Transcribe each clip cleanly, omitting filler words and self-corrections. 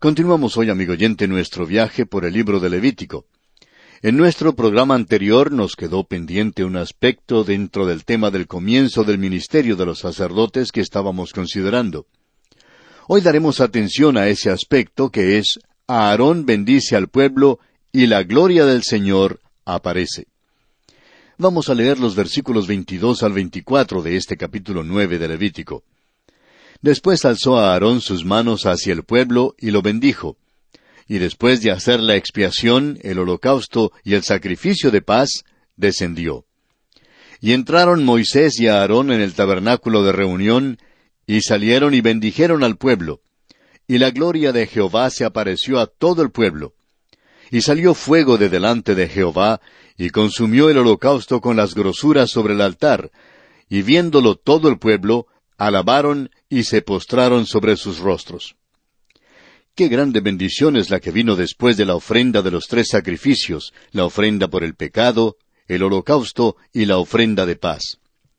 Continuamos hoy, amigo oyente, nuestro viaje por el libro de Levítico. En nuestro programa anterior nos quedó pendiente un aspecto dentro del tema del comienzo del ministerio de los sacerdotes que estábamos considerando. Hoy daremos atención a ese aspecto que es: Aarón bendice al pueblo y la gloria del Señor aparece. Vamos a leer los versículos 22 al 24 de este capítulo 9 de Levítico. Después alzó a Aarón sus manos hacia el pueblo y lo bendijo. Y después de hacer la expiación, el holocausto y el sacrificio de paz, descendió. Y entraron Moisés y Aarón en el tabernáculo de reunión, y salieron y bendijeron al pueblo. Y la gloria de Jehová se apareció a todo el pueblo. Y salió fuego de delante de Jehová, y consumió el holocausto con las grosuras sobre el altar, y viéndolo todo el pueblo, alabaron y se postraron sobre sus rostros. Qué grande bendición es la que vino después de la ofrenda de los 3 sacrificios, la ofrenda por el pecado, el holocausto y la ofrenda de paz.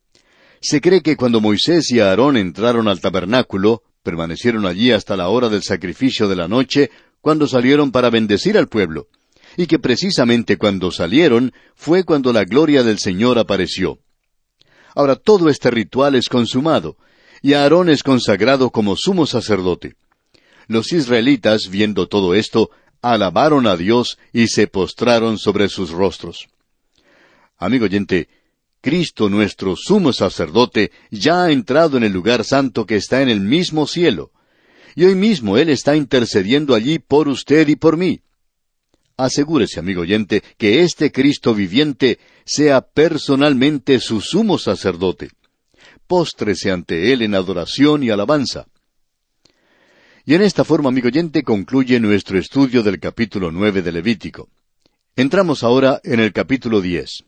Se cree que cuando Moisés y Aarón entraron al tabernáculo, permanecieron allí hasta la hora del sacrificio de la noche, cuando salieron para bendecir al pueblo, y que precisamente cuando salieron fue cuando la gloria del Señor apareció. Ahora todo este ritual es consumado, y Aarón es consagrado como sumo sacerdote. Los israelitas, viendo todo esto, alabaron a Dios y se postraron sobre sus rostros. Amigo oyente, Cristo nuestro sumo sacerdote ya ha entrado en el lugar santo que está en el mismo cielo, y hoy mismo Él está intercediendo allí por usted y por mí. Asegúrese, amigo oyente, que este Cristo viviente sea personalmente su sumo sacerdote. Póstrese ante Él en adoración y alabanza. Y en esta forma, amigo oyente, concluye nuestro estudio del capítulo 9 de Levítico. Entramos ahora en el capítulo 10.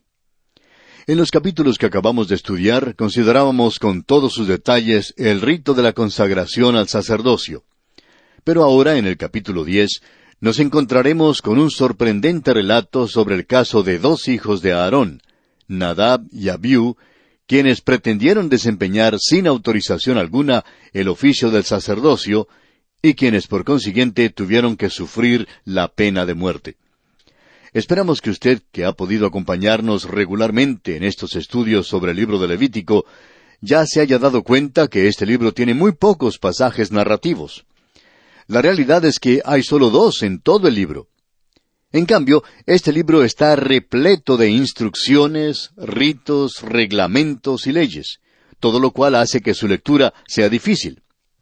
En los capítulos que acabamos de estudiar, considerábamos con todos sus detalles el rito de la consagración al sacerdocio. Pero ahora, en el capítulo 10, nos encontraremos con un sorprendente relato sobre el caso de 2 hijos de Aarón, Nadab y Abiú, quienes pretendieron desempeñar sin autorización alguna el oficio del sacerdocio, y quienes por consiguiente tuvieron que sufrir la pena de muerte. Esperamos que usted, que ha podido acompañarnos regularmente en estos estudios sobre el libro de Levítico, ya se haya dado cuenta que este libro tiene muy pocos pasajes narrativos. La realidad es que hay solo 2 en todo el libro. En cambio, este libro está repleto de instrucciones, ritos, reglamentos y leyes, todo lo cual hace que su lectura sea difícil.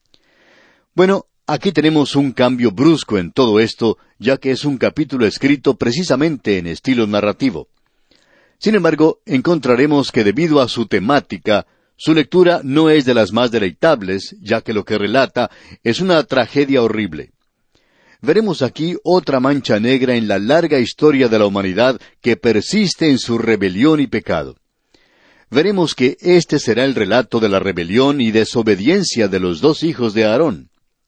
Bueno, aquí tenemos un cambio brusco en todo esto, ya que es un capítulo escrito precisamente en estilo narrativo. Sin embargo, encontraremos que debido a su temática, su lectura no es de las más deleitables, ya que lo que relata es una tragedia horrible. Veremos aquí otra mancha negra en la larga historia de la humanidad que persiste en su rebelión y pecado. Veremos que este será el relato de la rebelión y desobediencia de los 2 hijos de Aarón.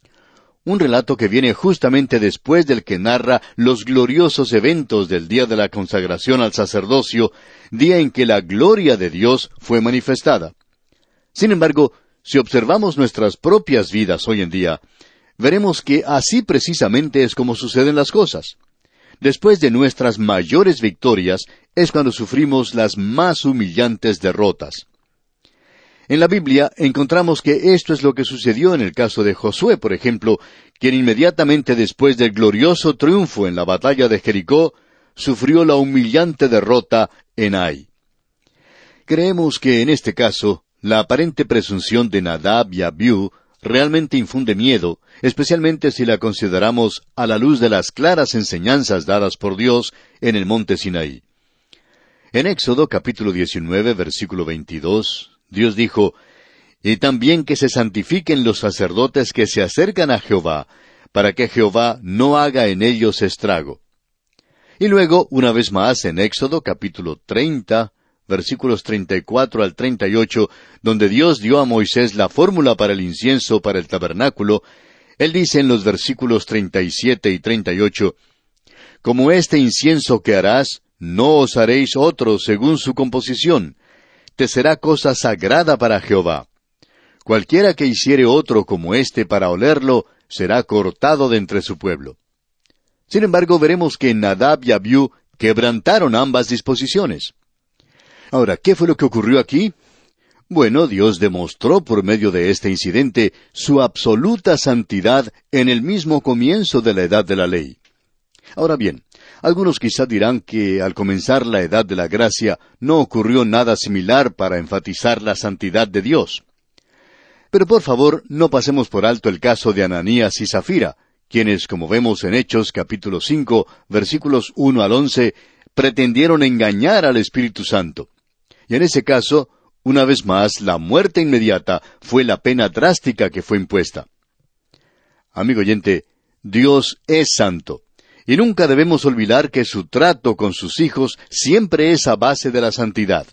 Un relato que viene justamente después del que narra los gloriosos eventos del día de la consagración al sacerdocio, día en que la gloria de Dios fue manifestada. Sin embargo, si observamos nuestras propias vidas hoy en día, veremos que así precisamente es como suceden las cosas. Después de nuestras mayores victorias es cuando sufrimos las más humillantes derrotas. En la Biblia encontramos que esto es lo que sucedió en el caso de Josué, por ejemplo, quien inmediatamente después del glorioso triunfo en la batalla de Jericó, sufrió la humillante derrota en Ai. Creemos que en este caso, la aparente presunción de Nadab y Abiú realmente infunde miedo, especialmente si la consideramos a la luz de las claras enseñanzas dadas por Dios en el monte Sinaí. En Éxodo capítulo 19, versículo 22, Dios dijo: «Y también que se santifiquen los sacerdotes que se acercan a Jehová, para que Jehová no haga en ellos estrago». Y luego, una vez más, en Éxodo capítulo 30, versículos 34 al 38, donde Dios dio a Moisés la fórmula para el incienso para el tabernáculo, Él dice en los versículos 37 y 38, «Como este incienso que harás, no os haréis otro según su composición. Te será cosa sagrada para Jehová. Cualquiera que hiciere otro como este para olerlo, será cortado de entre su pueblo. Sin embargo, veremos que Nadab y Abiú quebrantaron ambas disposiciones. Ahora, ¿qué fue lo que ocurrió aquí? Bueno, Dios demostró por medio de este incidente su absoluta santidad en el mismo comienzo de la edad de la ley. Ahora bien, algunos quizá dirán que al comenzar la edad de la gracia no ocurrió nada similar para enfatizar la santidad de Dios. Pero por favor, no pasemos por alto el caso de Ananías y Zafira, quienes, como vemos en Hechos capítulo 5, versículos 1 al 11, pretendieron engañar al Espíritu Santo. Y en ese caso, una vez más, la muerte inmediata fue la pena drástica que fue impuesta. Amigo oyente, Dios es santo, y nunca debemos olvidar que su trato con sus hijos siempre es a base de la santidad.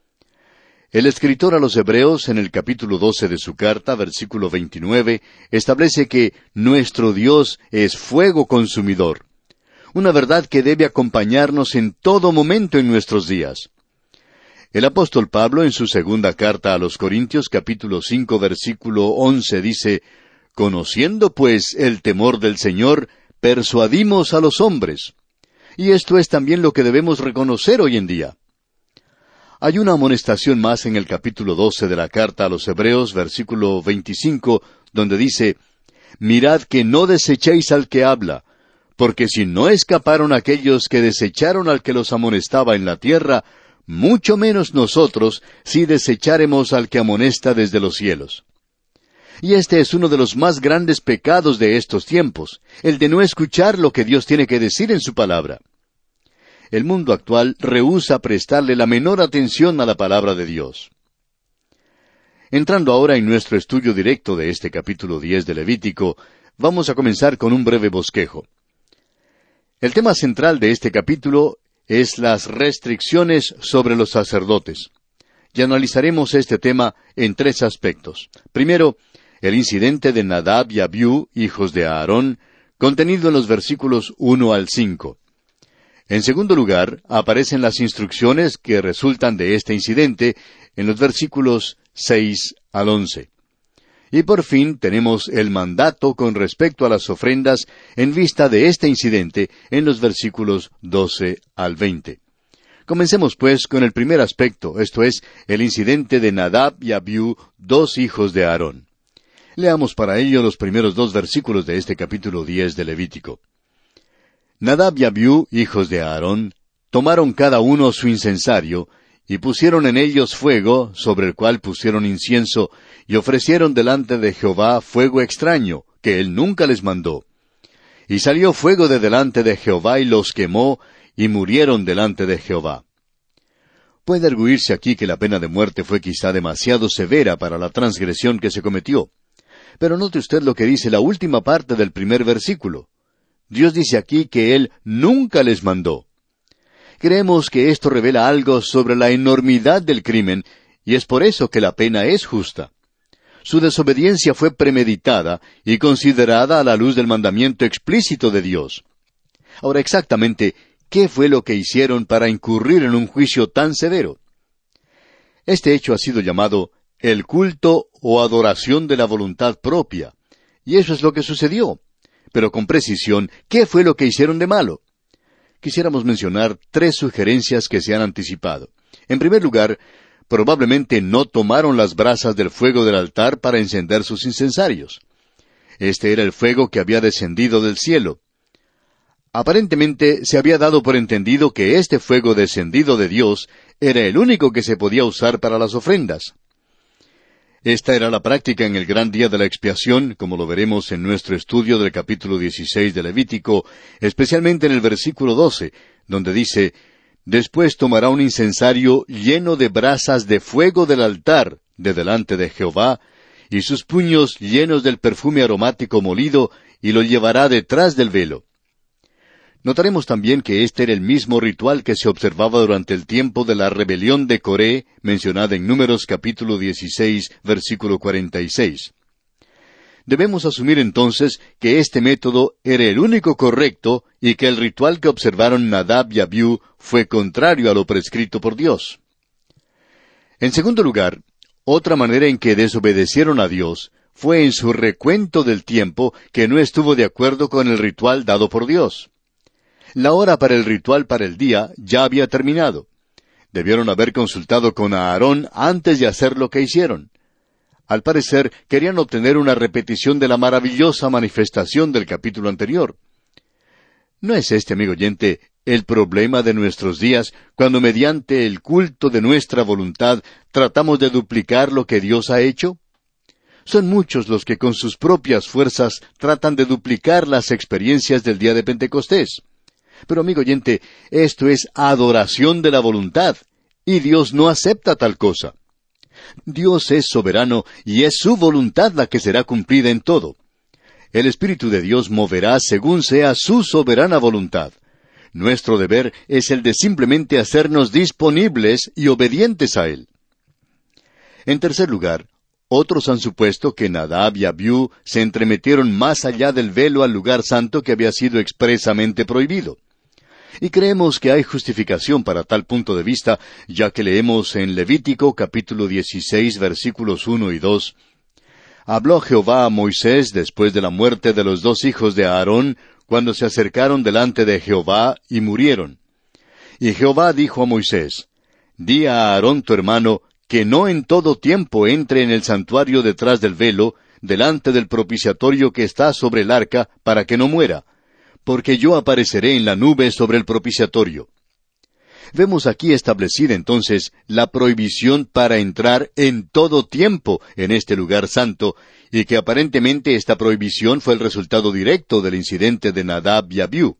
El escritor a los Hebreos, en el capítulo 12 de su carta, versículo 29, establece que nuestro Dios es fuego consumidor, una verdad que debe acompañarnos en todo momento en nuestros días. El apóstol Pablo, en su segunda carta a los Corintios, capítulo 5, versículo 11, dice, «Conociendo, pues, el temor del Señor, persuadimos a los hombres». Y esto es también lo que debemos reconocer hoy en día. Hay una amonestación más en el capítulo 12 de la carta a los Hebreos, versículo 25, donde dice, «Mirad que no desechéis al que habla, porque si no escaparon aquellos que desecharon al que los amonestaba en la tierra, mucho menos nosotros si desecháremos al que amonesta desde los cielos». Y este es uno de los más grandes pecados de estos tiempos, el de no escuchar lo que Dios tiene que decir en su palabra. El mundo actual rehúsa prestarle la menor atención a la palabra de Dios. Entrando ahora en nuestro estudio directo de este capítulo 10 de Levítico, vamos a comenzar con un breve bosquejo. El tema central de este capítulo es las restricciones sobre los sacerdotes. Y analizaremos este tema en tres aspectos. Primero, el incidente de Nadab y Abiú, hijos de Aarón, contenido en los versículos 1 al 5. En segundo lugar, aparecen las instrucciones que resultan de este incidente en los versículos 6 al 11. Y por fin tenemos el mandato con respecto a las ofrendas en vista de este incidente en los versículos 12 al 20. Comencemos pues con el primer aspecto, esto es, el incidente de Nadab y Abiú, dos hijos de Aarón. Leamos para ello los primeros dos versículos de este capítulo 10 de Levítico. Nadab y Abiú, hijos de Aarón, tomaron cada uno su incensario, y pusieron en ellos fuego, sobre el cual pusieron incienso, y ofrecieron delante de Jehová fuego extraño, que él nunca les mandó. Y salió fuego de delante de Jehová, y los quemó, y murieron delante de Jehová. Puede arguirse aquí que la pena de muerte fue quizá demasiado severa para la transgresión que se cometió. Pero note usted lo que dice la última parte del primer versículo. Dios dice aquí que Él nunca les mandó. Creemos que esto revela algo sobre la enormidad del crimen, y es por eso que la pena es justa. Su desobediencia fue premeditada y considerada a la luz del mandamiento explícito de Dios. Ahora, exactamente, ¿qué fue lo que hicieron para incurrir en un juicio tan severo? Este hecho ha sido llamado el culto o adoración de la voluntad propia, y eso es lo que sucedió. Pero con precisión, ¿qué fue lo que hicieron de malo? Quisiéramos mencionar tres sugerencias que se han anticipado. En primer lugar, probablemente no tomaron las brasas del fuego del altar para encender sus incensarios. Este era el fuego que había descendido del cielo. Aparentemente se había dado por entendido que este fuego descendido de Dios era el único que se podía usar para las ofrendas. Esta era la práctica en el gran día de la expiación, como lo veremos en nuestro estudio del capítulo 16 de Levítico, especialmente en el versículo 12, donde dice, «Después tomará un incensario lleno de brasas de fuego del altar de delante de Jehová, y sus puños llenos del perfume aromático molido, y lo llevará detrás del velo». Notaremos también que este era el mismo ritual que se observaba durante el tiempo de la rebelión de Coré, mencionada en Números capítulo 16, versículo 46. Debemos asumir entonces que este método era el único correcto y que el ritual que observaron Nadab y Abiú fue contrario a lo prescrito por Dios. En segundo lugar, otra manera en que desobedecieron a Dios fue en su recuento del tiempo que no estuvo de acuerdo con el ritual dado por Dios. La hora para el ritual para el día ya había terminado. Debieron haber consultado con Aarón antes de hacer lo que hicieron. Al parecer, querían obtener una repetición de la maravillosa manifestación del capítulo anterior. ¿No es este, amigo oyente, el problema de nuestros días, cuando mediante el culto de nuestra voluntad tratamos de duplicar lo que Dios ha hecho? Son muchos los que con sus propias fuerzas tratan de duplicar las experiencias del día de Pentecostés. Pero, amigo oyente, esto es adoración de la voluntad, y Dios no acepta tal cosa. Dios es soberano y es su voluntad la que será cumplida en todo. El Espíritu de Dios moverá según sea su soberana voluntad. Nuestro deber es el de simplemente hacernos disponibles y obedientes a Él. En tercer lugar, otros han supuesto que Nadab y Abiú se entremetieron más allá del velo al lugar santo que había sido expresamente prohibido. Y creemos que hay justificación para tal punto de vista, ya que leemos en Levítico capítulo 16 versículos 1 y 2, «Habló Jehová a Moisés después de la muerte de los dos hijos de Aarón, cuando se acercaron delante de Jehová y murieron. Y Jehová dijo a Moisés, Di a Aarón tu hermano, que no en todo tiempo entre en el santuario detrás del velo, delante del propiciatorio que está sobre el arca, para que no muera, porque yo apareceré en la nube sobre el propiciatorio». Vemos aquí establecida entonces la prohibición para entrar en todo tiempo en este lugar santo, y que aparentemente esta prohibición fue el resultado directo del incidente de Nadab y Abiú.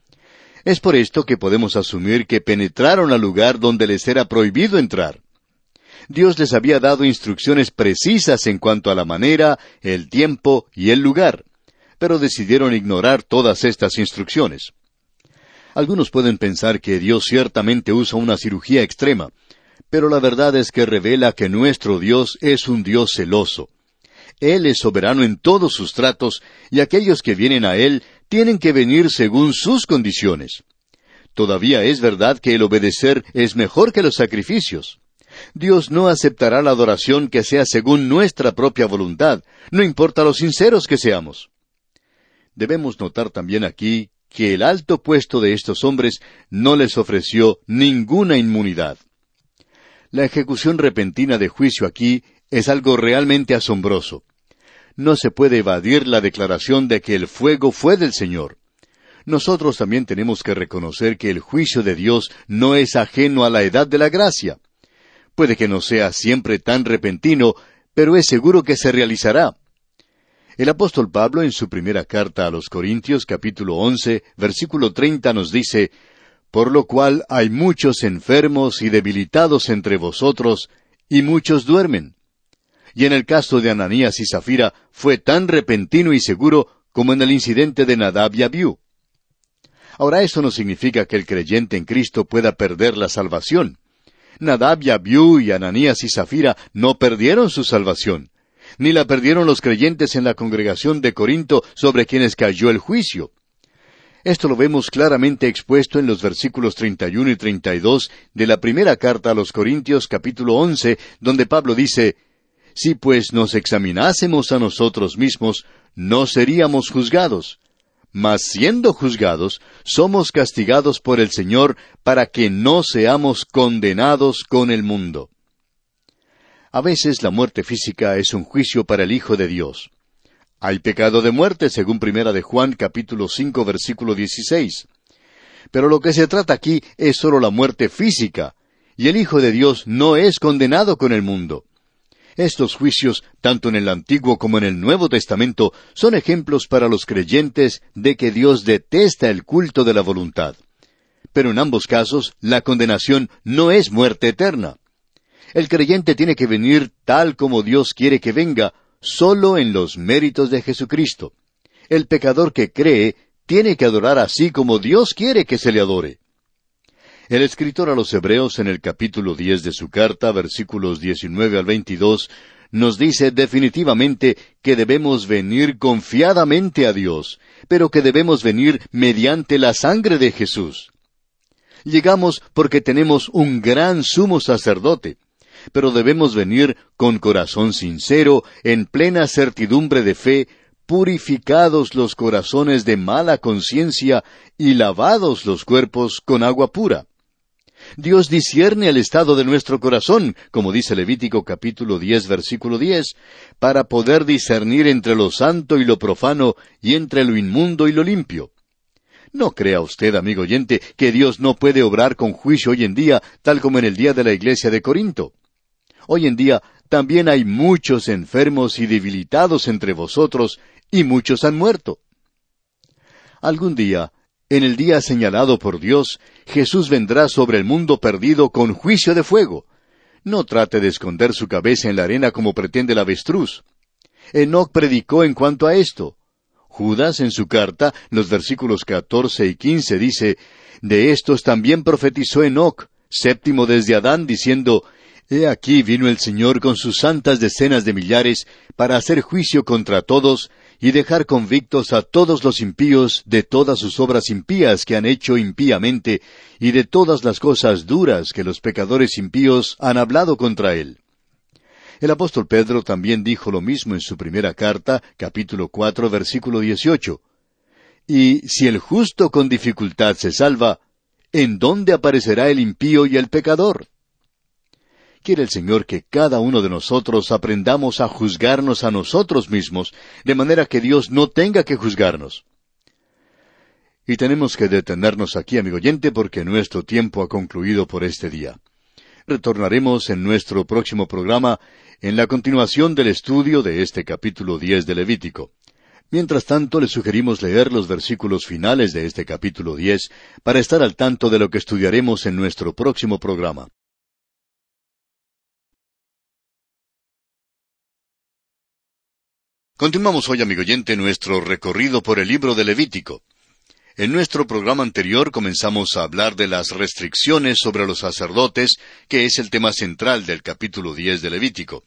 Es por esto que podemos asumir que penetraron al lugar donde les era prohibido entrar. Dios les había dado instrucciones precisas en cuanto a la manera, el tiempo y el lugar, pero decidieron ignorar todas estas instrucciones. Algunos pueden pensar que Dios ciertamente usa una cirugía extrema, pero la verdad es que revela que nuestro Dios es un Dios celoso. Él es soberano en todos sus tratos, y aquellos que vienen a Él tienen que venir según sus condiciones. Todavía es verdad que el obedecer es mejor que los sacrificios. Dios no aceptará la adoración que sea según nuestra propia voluntad, no importa lo sinceros que seamos. Debemos notar también aquí que el alto puesto de estos hombres no les ofreció ninguna inmunidad. La ejecución repentina de juicio aquí es algo realmente asombroso. No se puede evadir la declaración de que el fuego fue del Señor. Nosotros también tenemos que reconocer que el juicio de Dios no es ajeno a la edad de la gracia. Puede que no sea siempre tan repentino, pero es seguro que se realizará. El apóstol Pablo, en su primera carta a los Corintios, capítulo 11, versículo 30, nos dice, «Por lo cual hay muchos enfermos y debilitados entre vosotros, y muchos duermen». Y en el caso de Ananías y Zafira, fue tan repentino y seguro como en el incidente de Nadab y Abiú. Ahora, eso no significa que el creyente en Cristo pueda perder la salvación. Nadab y Abiú y Ananías y Zafira no perdieron su salvación, ni la perdieron los creyentes en la congregación de Corinto sobre quienes cayó el juicio. Esto lo vemos claramente expuesto en los versículos 31 y 32 de la primera carta a los Corintios capítulo 11, donde Pablo dice, «Si pues nos examinásemos a nosotros mismos, no seríamos juzgados. Mas siendo juzgados, somos castigados por el Señor para que no seamos condenados con el mundo». A veces la muerte física es un juicio para el Hijo de Dios. Hay pecado de muerte, según Primera de Juan, capítulo 5, versículo 16. Pero lo que se trata aquí es solo la muerte física, y el Hijo de Dios no es condenado con el mundo. Estos juicios, tanto en el Antiguo como en el Nuevo Testamento, son ejemplos para los creyentes de que Dios detesta el culto de la voluntad. Pero en ambos casos, la condenación no es muerte eterna. El creyente tiene que venir tal como Dios quiere que venga, solo en los méritos de Jesucristo. El pecador que cree tiene que adorar así como Dios quiere que se le adore. El escritor a los Hebreos en el capítulo 10 de su carta, versículos 19 al 22, nos dice definitivamente que debemos venir confiadamente a Dios, pero que debemos venir mediante la sangre de Jesús. Llegamos porque tenemos un gran sumo sacerdote. pero debemos venir con corazón sincero, en plena certidumbre de fe, purificados los corazones de mala conciencia y lavados los cuerpos con agua pura. Dios discierne el estado de nuestro corazón, como dice Levítico capítulo 10, versículo 10, para poder discernir entre lo santo y lo profano, y entre lo inmundo y lo limpio. No crea usted, amigo oyente, que Dios no puede obrar con juicio hoy en día, tal como en el día de la iglesia de Corinto. Hoy en día también hay muchos enfermos y debilitados entre vosotros, y muchos han muerto. Algún día, en el día señalado por Dios, Jesús vendrá sobre el mundo perdido con juicio de fuego. No trate de esconder su cabeza en la arena como pretende el avestruz. Enoc predicó en cuanto a esto. Judas, en su carta, los versículos 14 y 15, dice, «De estos también profetizó Enoc, séptimo desde Adán, diciendo, He aquí vino el Señor con sus santas decenas de millares para hacer juicio contra todos y dejar convictos a todos los impíos de todas sus obras impías que han hecho impíamente y de todas las cosas duras que los pecadores impíos han hablado contra él». El apóstol Pedro también dijo lo mismo en su primera carta, capítulo 4, versículo 18. «Y si el justo con dificultad se salva, ¿en dónde aparecerá el impío y el pecador?» Quiere el Señor que cada uno de nosotros aprendamos a juzgarnos a nosotros mismos, de manera que Dios no tenga que juzgarnos. Y tenemos que detenernos aquí, amigo oyente, porque nuestro tiempo ha concluido por este día. Retornaremos en nuestro próximo programa en la continuación del estudio de este capítulo 10 de Levítico. Mientras tanto, le sugerimos leer los versículos finales de este capítulo 10 para estar al tanto de lo que estudiaremos en nuestro próximo programa. Continuamos hoy, amigo oyente, nuestro recorrido por el libro de Levítico. En nuestro programa anterior comenzamos a hablar de las restricciones sobre los sacerdotes, que es el tema central del capítulo 10 de Levítico.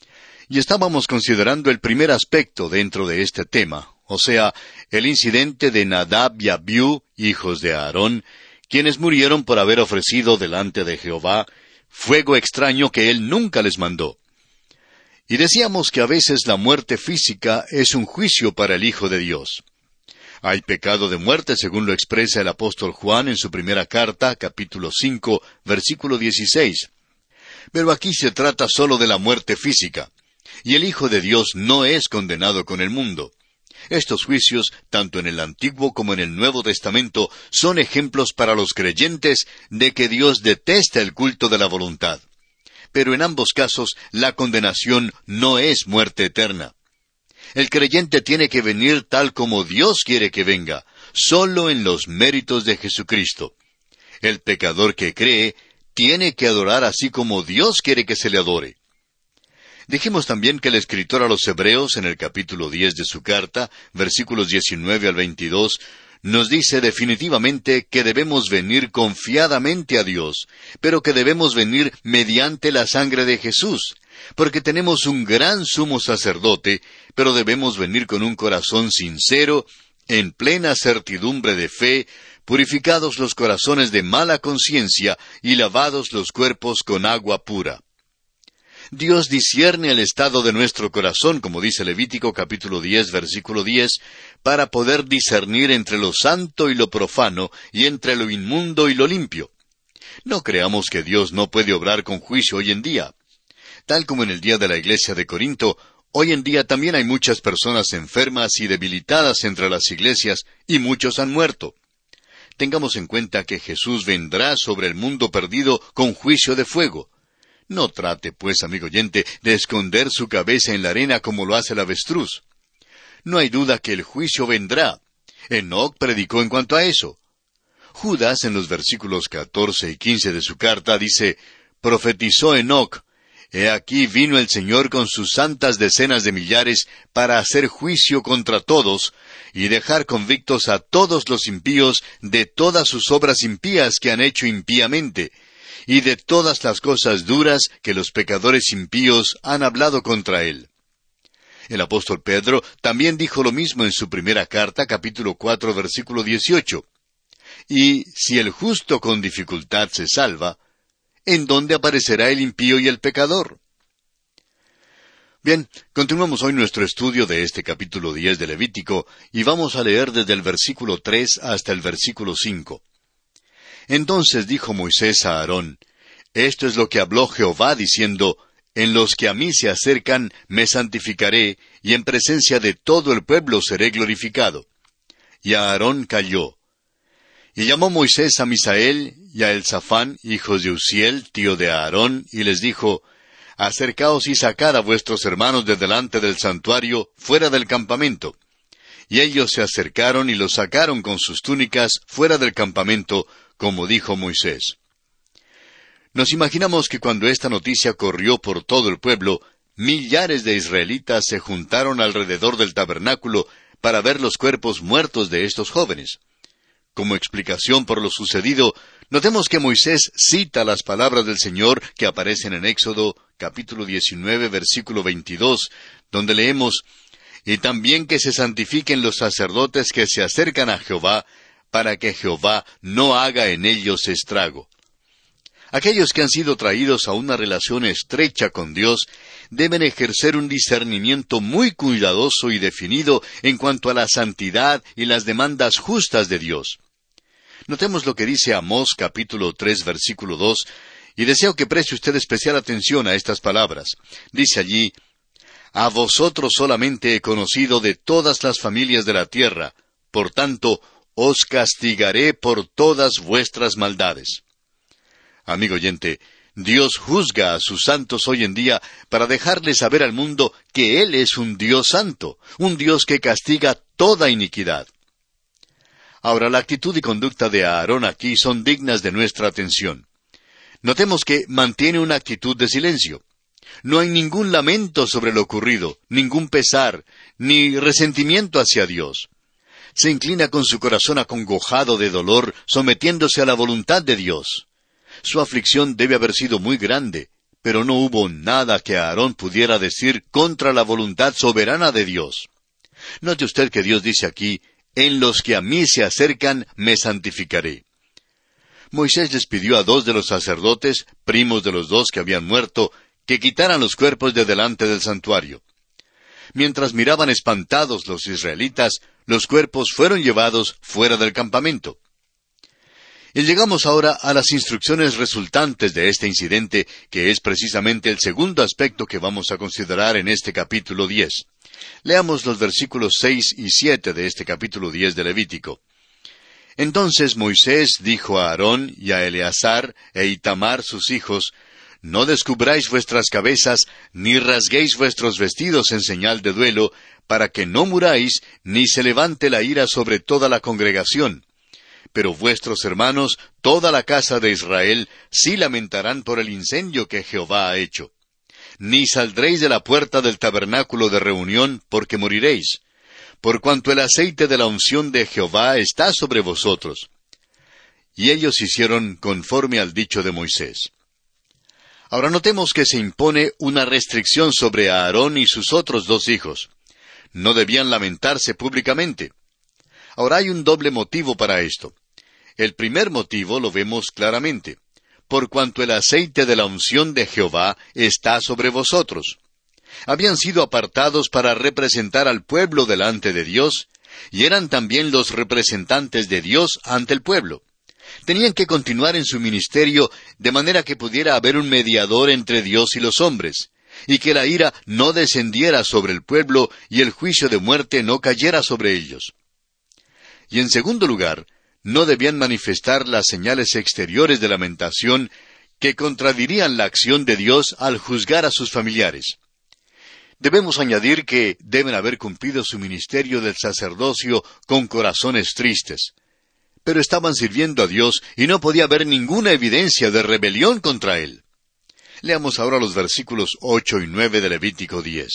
Y estábamos considerando el primer aspecto dentro de este tema, o sea, el incidente de Nadab y Abiú, hijos de Aarón, quienes murieron por haber ofrecido delante de Jehová fuego extraño que él nunca les mandó. Y decíamos que a veces la muerte física es un juicio para el Hijo de Dios. Hay pecado de muerte, según lo expresa el apóstol Juan en su primera carta, capítulo 5, versículo 16. Pero aquí se trata solo de la muerte física, y el Hijo de Dios no es condenado con el mundo. Estos juicios, tanto en el Antiguo como en el Nuevo Testamento, son ejemplos para los creyentes de que Dios detesta el culto de la voluntad. Pero en ambos casos, la condenación no es muerte eterna. El creyente tiene que venir tal como Dios quiere que venga, solo en los méritos de Jesucristo. El pecador que cree tiene que adorar así como Dios quiere que se le adore. Dijimos también que el escritor a los Hebreos, en el capítulo 10 de su carta, versículos 19 al 22, nos dice definitivamente que debemos venir confiadamente a Dios, pero que debemos venir mediante la sangre de Jesús, porque tenemos un gran sumo sacerdote, pero debemos venir con un corazón sincero, en plena certidumbre de fe, purificados los corazones de mala conciencia y lavados los cuerpos con agua pura. Dios discierne el estado de nuestro corazón, como dice Levítico capítulo 10, versículo 10, para poder discernir entre lo santo y lo profano, y entre lo inmundo y lo limpio. No creamos que Dios no puede obrar con juicio hoy en día. Tal como en el día de la iglesia de Corinto, hoy en día también hay muchas personas enfermas y debilitadas entre las iglesias, y muchos han muerto. Tengamos en cuenta que Jesús vendrá sobre el mundo perdido con juicio de fuego. No trate, pues, amigo oyente, de esconder su cabeza en la arena como lo hace el avestruz. No hay duda que el juicio vendrá. Enoc predicó en cuanto a eso. Judas, en los versículos 14 y 15 de su carta, dice, «Profetizó Enoc, He aquí vino el Señor con sus santas decenas de millares para hacer juicio contra todos, y dejar convictos a todos los impíos de todas sus obras impías que han hecho impíamente, y de todas las cosas duras que los pecadores impíos han hablado contra él». El apóstol Pedro también dijo lo mismo en su primera carta, capítulo 4, versículo 18. «Y si el justo con dificultad se salva, ¿en dónde aparecerá el impío y el pecador? Bien, continuamos hoy nuestro estudio de este capítulo 10 de Levítico, y vamos a leer desde el versículo 3 hasta el versículo 5. Entonces dijo Moisés a Aarón: Esto es lo que habló Jehová, diciendo: En los que a mí se acercan, me santificaré, y en presencia de todo el pueblo seré glorificado. Y Aarón calló. Y llamó Moisés a Misael y a Elzafán, hijos de Uziel, tío de Aarón, y les dijo: Acercaos y sacad a vuestros hermanos de delante del santuario, fuera del campamento. Y ellos se acercaron y los sacaron con sus túnicas fuera del campamento, como dijo Moisés. Nos imaginamos que cuando esta noticia corrió por todo el pueblo, millares de israelitas se juntaron alrededor del tabernáculo para ver los cuerpos muertos de estos jóvenes. Como explicación por lo sucedido, notemos que Moisés cita las palabras del Señor que aparecen en Éxodo, capítulo 19, versículo 22, donde leemos: Y también que se santifiquen los sacerdotes que se acercan a Jehová, para que Jehová no haga en ellos estrago. Aquellos que han sido traídos a una relación estrecha con Dios deben ejercer un discernimiento muy cuidadoso y definido en cuanto a la santidad y las demandas justas de Dios. Notemos lo que dice Amós capítulo 3 versículo 2, y deseo que preste usted especial atención a estas palabras. Dice allí: A vosotros solamente he conocido de todas las familias de la tierra, por tanto, os castigaré por todas vuestras maldades. Amigo oyente, Dios juzga a sus santos hoy en día para dejarle saber al mundo que Él es un Dios santo, un Dios que castiga toda iniquidad. Ahora, la actitud y conducta de Aarón aquí son dignas de nuestra atención. Notemos que mantiene una actitud de silencio. No hay ningún lamento sobre lo ocurrido, ningún pesar, ni resentimiento hacia Dios. Se inclina con su corazón acongojado de dolor, sometiéndose a la voluntad de Dios. Su aflicción debe haber sido muy grande, pero no hubo nada que Aarón pudiera decir contra la voluntad soberana de Dios. Note usted que Dios dice aquí: En los que a mí se acercan, me santificaré. Moisés les pidió a 2 de los sacerdotes, primos de los 2 que habían muerto, que quitaran los cuerpos de delante del santuario. Mientras miraban espantados los israelitas, los cuerpos fueron llevados fuera del campamento. Y llegamos ahora a las instrucciones resultantes de este incidente, que es precisamente el segundo aspecto que vamos a considerar en este capítulo 10. Leamos los versículos 6 y 7 de este capítulo 10 de Levítico. Entonces Moisés dijo a Aarón y a Eleazar e Itamar sus hijos: No descubráis vuestras cabezas, ni rasguéis vuestros vestidos en señal de duelo, para que no muráis, ni se levante la ira sobre toda la congregación. Pero vuestros hermanos, toda la casa de Israel, sí lamentarán por el incendio que Jehová ha hecho. Ni saldréis de la puerta del tabernáculo de reunión, porque moriréis, por cuanto el aceite de la unción de Jehová está sobre vosotros. Y ellos hicieron conforme al dicho de Moisés. Ahora notemos que se impone una restricción sobre Aarón y sus otros 2 hijos. No debían lamentarse públicamente. Ahora hay un doble motivo para esto. El primer motivo lo vemos claramente: por cuanto el aceite de la unción de Jehová está sobre vosotros. Habían sido apartados para representar al pueblo delante de Dios, y eran también los representantes de Dios ante el pueblo. Tenían que continuar en su ministerio de manera que pudiera haber un mediador entre Dios y los hombres, y que la ira no descendiera sobre el pueblo y el juicio de muerte no cayera sobre ellos. Y en segundo lugar, no debían manifestar las señales exteriores de lamentación que contradirían la acción de Dios al juzgar a sus familiares. Debemos añadir que deben haber cumplido su ministerio del sacerdocio con corazones tristes. Pero estaban sirviendo a Dios y no podía haber ninguna evidencia de rebelión contra Él. Leamos ahora los versículos 8 y 9 de Levítico 10.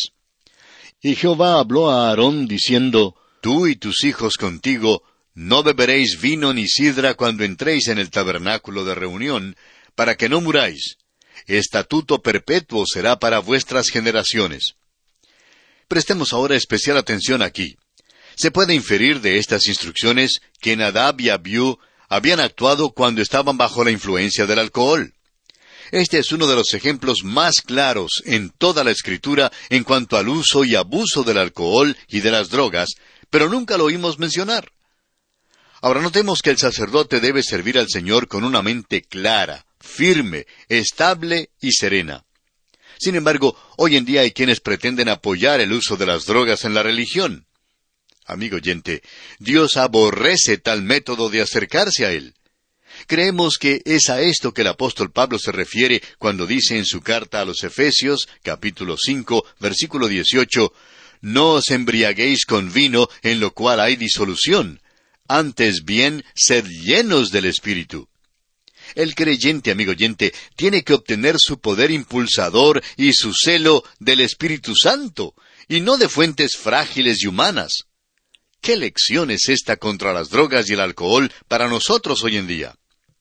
Y Jehová habló a Aarón diciendo: Tú y tus hijos contigo no beberéis vino ni sidra cuando entréis en el tabernáculo de reunión, para que no muráis. Estatuto perpetuo será para vuestras generaciones. Prestemos ahora especial atención aquí. Se puede inferir de estas instrucciones que Nadab y Abiú habían actuado cuando estaban bajo la influencia del alcohol. Este es uno de los ejemplos más claros en toda la Escritura en cuanto al uso y abuso del alcohol y de las drogas, pero nunca lo oímos mencionar. Ahora notemos que el sacerdote debe servir al Señor con una mente clara, firme, estable y serena. Sin embargo, hoy en día hay quienes pretenden apoyar el uso de las drogas en la religión. Amigo oyente, Dios aborrece tal método de acercarse a Él. Creemos que es a esto que el apóstol Pablo se refiere cuando dice en su carta a los Efesios, capítulo 5, versículo 18, «No os embriaguéis con vino, en lo cual hay disolución. Antes bien, sed llenos del Espíritu». El creyente, amigo oyente, tiene que obtener su poder impulsador y su celo del Espíritu Santo, y no de fuentes frágiles y humanas. ¿Qué lección es esta contra las drogas y el alcohol para nosotros hoy en día?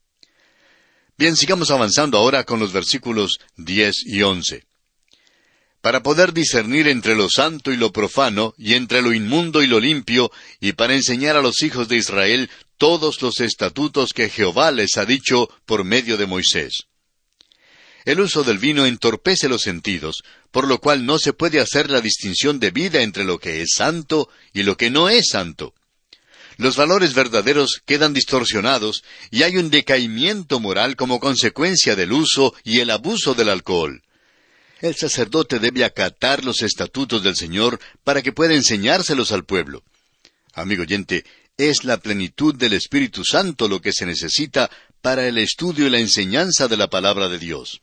Bien, sigamos avanzando ahora con los versículos 10 y 11. Para poder discernir entre lo santo y lo profano, y entre lo inmundo y lo limpio, y para enseñar a los hijos de Israel todos los estatutos que Jehová les ha dicho por medio de Moisés. El uso del vino entorpece los sentidos, por lo cual no se puede hacer la distinción debida entre lo que es santo y lo que no es santo. Los valores verdaderos quedan distorsionados y hay un decaimiento moral como consecuencia del uso y el abuso del alcohol. El sacerdote debe acatar los estatutos del Señor para que pueda enseñárselos al pueblo. Amigo oyente, es la plenitud del Espíritu Santo lo que se necesita para el estudio y la enseñanza de la palabra de Dios.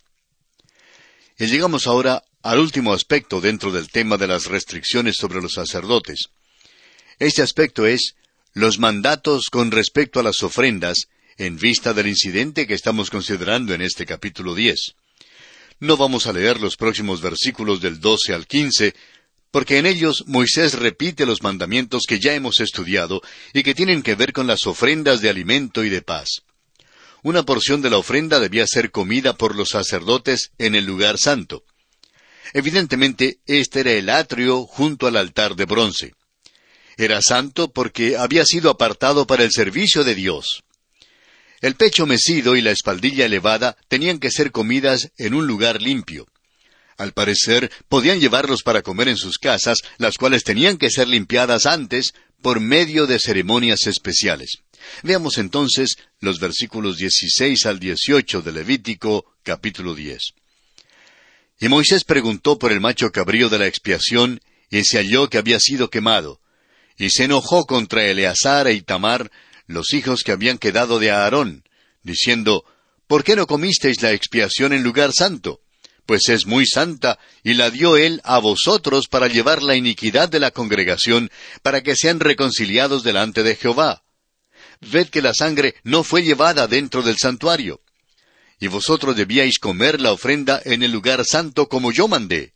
Y llegamos ahora al último aspecto dentro del tema de las restricciones sobre los sacerdotes. Este aspecto es los mandatos con respecto a las ofrendas, en vista del incidente que estamos considerando en este capítulo 10. No vamos a leer los próximos versículos del 12 al 15, porque en ellos Moisés repite los mandamientos que ya hemos estudiado y que tienen que ver con las ofrendas de alimento y de paz. Una porción de la ofrenda debía ser comida por los sacerdotes en el lugar santo. Evidentemente, este era el atrio junto al altar de bronce. Era santo porque había sido apartado para el servicio de Dios. El pecho mecido y la espaldilla elevada tenían que ser comidas en un lugar limpio. Al parecer, podían llevarlos para comer en sus casas, las cuales tenían que ser limpiadas antes por medio de ceremonias especiales. Veamos entonces los versículos 16 al 18 de Levítico, capítulo 10. Y Moisés preguntó por el macho cabrío de la expiación, y se halló que había sido quemado. Y se enojó contra Eleazar e Itamar, los hijos que habían quedado de Aarón, diciendo, ¿por qué no comisteis la expiación en lugar santo? Pues es muy santa, y la dio él a vosotros para llevar la iniquidad de la congregación, para que sean reconciliados delante de Jehová. Ved que la sangre no fue llevada dentro del santuario. Y vosotros debíais comer la ofrenda en el lugar santo como yo mandé.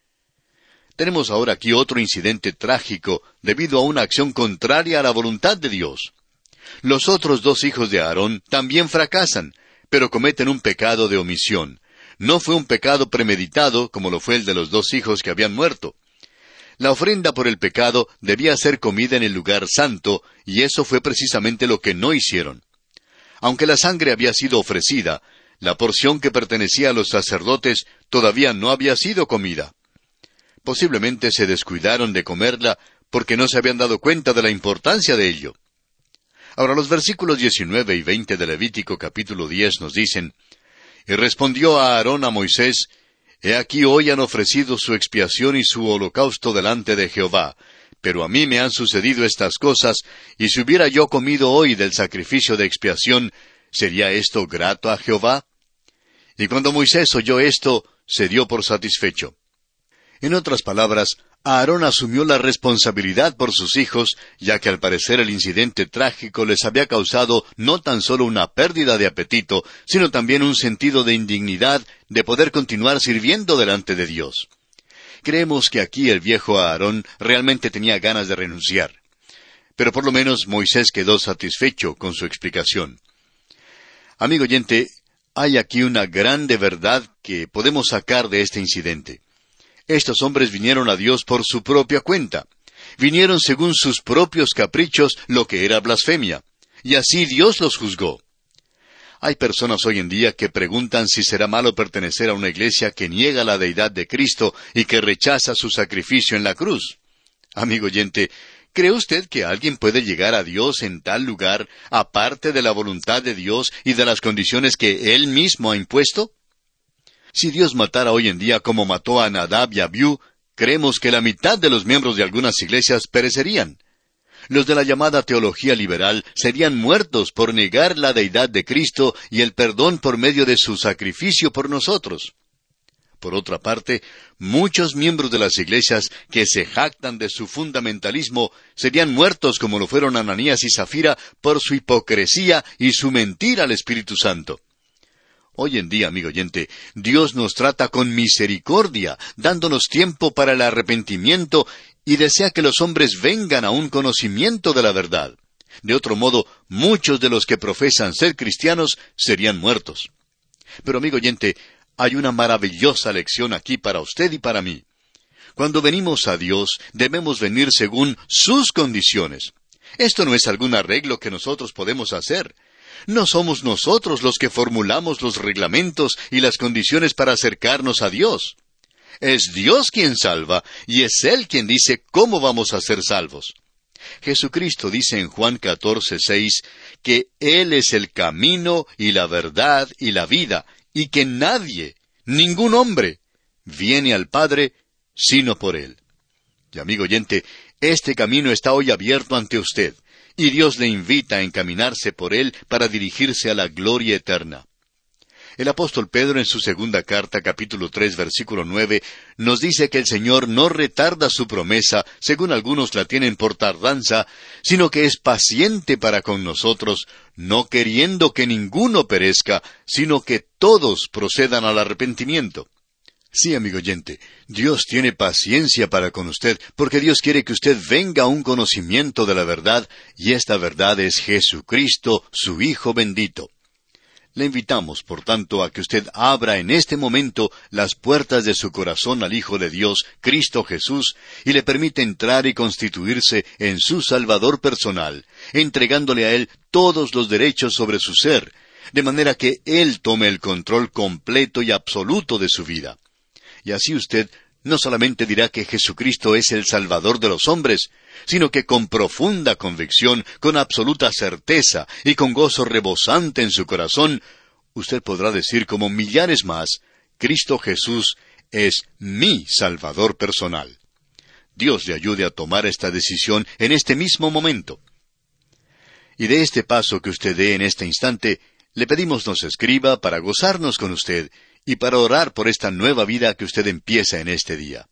Tenemos ahora aquí otro incidente trágico debido a una acción contraria a la voluntad de Dios. Los otros dos hijos de Aarón también fracasan, pero cometen un pecado de omisión. No fue un pecado premeditado como lo fue el de los dos hijos que habían muerto. La ofrenda por el pecado debía ser comida en el lugar santo, y eso fue precisamente lo que no hicieron. Aunque la sangre había sido ofrecida, la porción que pertenecía a los sacerdotes todavía no había sido comida. Posiblemente se descuidaron de comerla porque no se habían dado cuenta de la importancia de ello. Ahora los versículos 19 y 20 de Levítico capítulo 10 nos dicen, «Y respondió Aarón a Moisés, He aquí hoy han ofrecido su expiación y su holocausto delante de Jehová, pero a mí me han sucedido estas cosas, y si hubiera yo comido hoy del sacrificio de expiación, ¿sería esto grato a Jehová?» Y cuando Moisés oyó esto, se dio por satisfecho. En otras palabras, Aarón asumió la responsabilidad por sus hijos, ya que al parecer el incidente trágico les había causado no tan solo una pérdida de apetito, sino también un sentido de indignidad de poder continuar sirviendo delante de Dios. Creemos que aquí el viejo Aarón realmente tenía ganas de renunciar. Pero por lo menos Moisés quedó satisfecho con su explicación. Amigo oyente, hay aquí una grande verdad que podemos sacar de este incidente. Estos hombres vinieron a Dios por su propia cuenta. Vinieron según sus propios caprichos, lo que era blasfemia. Y así Dios los juzgó. Hay personas hoy en día que preguntan si será malo pertenecer a una iglesia que niega la deidad de Cristo y que rechaza su sacrificio en la cruz. Amigo oyente, ¿cree usted que alguien puede llegar a Dios en tal lugar, aparte de la voluntad de Dios y de las condiciones que Él mismo ha impuesto? Si Dios matara hoy en día como mató a Nadab y Abiú, creemos que la mitad de los miembros de algunas iglesias perecerían. Los de la llamada teología liberal serían muertos por negar la deidad de Cristo y el perdón por medio de su sacrificio por nosotros. Por otra parte, muchos miembros de las iglesias que se jactan de su fundamentalismo serían muertos como lo fueron Ananías y Zafira por su hipocresía y su mentira al Espíritu Santo. Hoy en día, amigo oyente, Dios nos trata con misericordia, dándonos tiempo para el arrepentimiento y desea que los hombres vengan a un conocimiento de la verdad. De otro modo, muchos de los que profesan ser cristianos serían muertos. Pero, amigo oyente, hay una maravillosa lección aquí para usted y para mí. Cuando venimos a Dios, debemos venir según sus condiciones. Esto no es algún arreglo que nosotros podemos hacer. No somos nosotros los que formulamos los reglamentos y las condiciones para acercarnos a Dios. Es Dios quien salva, y es Él quien dice cómo vamos a ser salvos. Jesucristo dice en Juan 14:6 que Él es el camino y la verdad y la vida, y que nadie, ningún hombre, viene al Padre sino por Él. Y amigo oyente, este camino está hoy abierto ante usted, y Dios le invita a encaminarse por él para dirigirse a la gloria eterna. El apóstol Pedro en su segunda carta, capítulo 3, versículo 9, nos dice que el Señor no retarda su promesa, según algunos la tienen por tardanza, sino que es paciente para con nosotros, no queriendo que ninguno perezca, sino que todos procedan al arrepentimiento. Sí, amigo oyente, Dios tiene paciencia para con usted, porque Dios quiere que usted venga a un conocimiento de la verdad, y esta verdad es Jesucristo, su Hijo bendito. Le invitamos, por tanto, a que usted abra en este momento las puertas de su corazón al Hijo de Dios, Cristo Jesús, y le permita entrar y constituirse en su Salvador personal, entregándole a Él todos los derechos sobre su ser, de manera que Él tome el control completo y absoluto de su vida. Y así usted no solamente dirá que Jesucristo es el Salvador de los hombres, sino que con profunda convicción, con absoluta certeza y con gozo rebosante en su corazón, usted podrá decir como millares más, Cristo Jesús es mi Salvador personal. Dios le ayude a tomar esta decisión en este mismo momento. Y de este paso que usted dé en este instante, le pedimos nos escriba para gozarnos con usted y para orar por esta nueva vida que usted empieza en este día.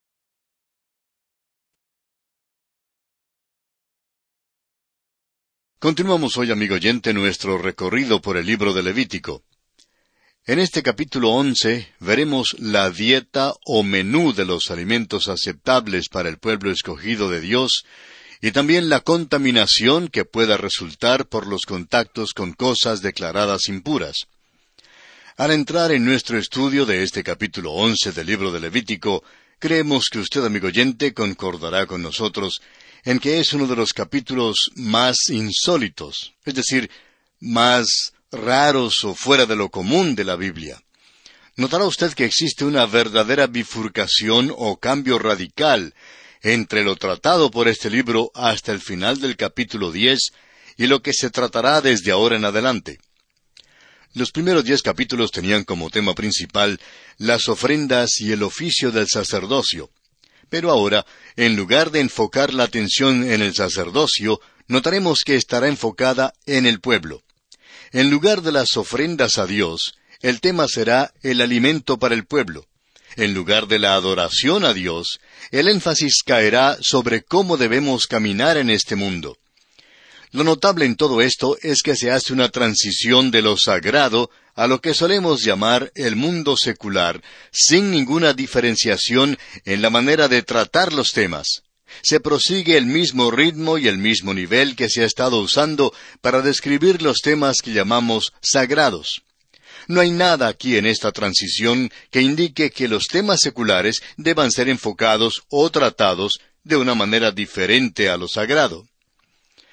Continuamos hoy, amigo oyente, nuestro recorrido por el libro de Levítico. En este capítulo 11 veremos la dieta o menú de los alimentos aceptables para el pueblo escogido de Dios y también la contaminación que pueda resultar por los contactos con cosas declaradas impuras. Al entrar en nuestro estudio de este capítulo 11 del libro de Levítico, creemos que usted, amigo oyente, concordará con nosotros en que es uno de los capítulos más insólitos, es decir, más raros o fuera de lo común de la Biblia. Notará usted que existe una verdadera bifurcación o cambio radical entre lo tratado por este libro hasta el final del capítulo 10 y lo que se tratará desde ahora en adelante. Los primeros 10 capítulos tenían como tema principal las ofrendas y el oficio del sacerdocio. Pero ahora, en lugar de enfocar la atención en el sacerdocio, notaremos que estará enfocada en el pueblo. En lugar de las ofrendas a Dios, el tema será el alimento para el pueblo. En lugar de la adoración a Dios, el énfasis caerá sobre cómo debemos caminar en este mundo. Lo notable en todo esto es que se hace una transición de lo sagrado a lo que solemos llamar el mundo secular, sin ninguna diferenciación en la manera de tratar los temas. Se prosigue el mismo ritmo y el mismo nivel que se ha estado usando para describir los temas que llamamos sagrados. No hay nada aquí en esta transición que indique que los temas seculares deban ser enfocados o tratados de una manera diferente a lo sagrado.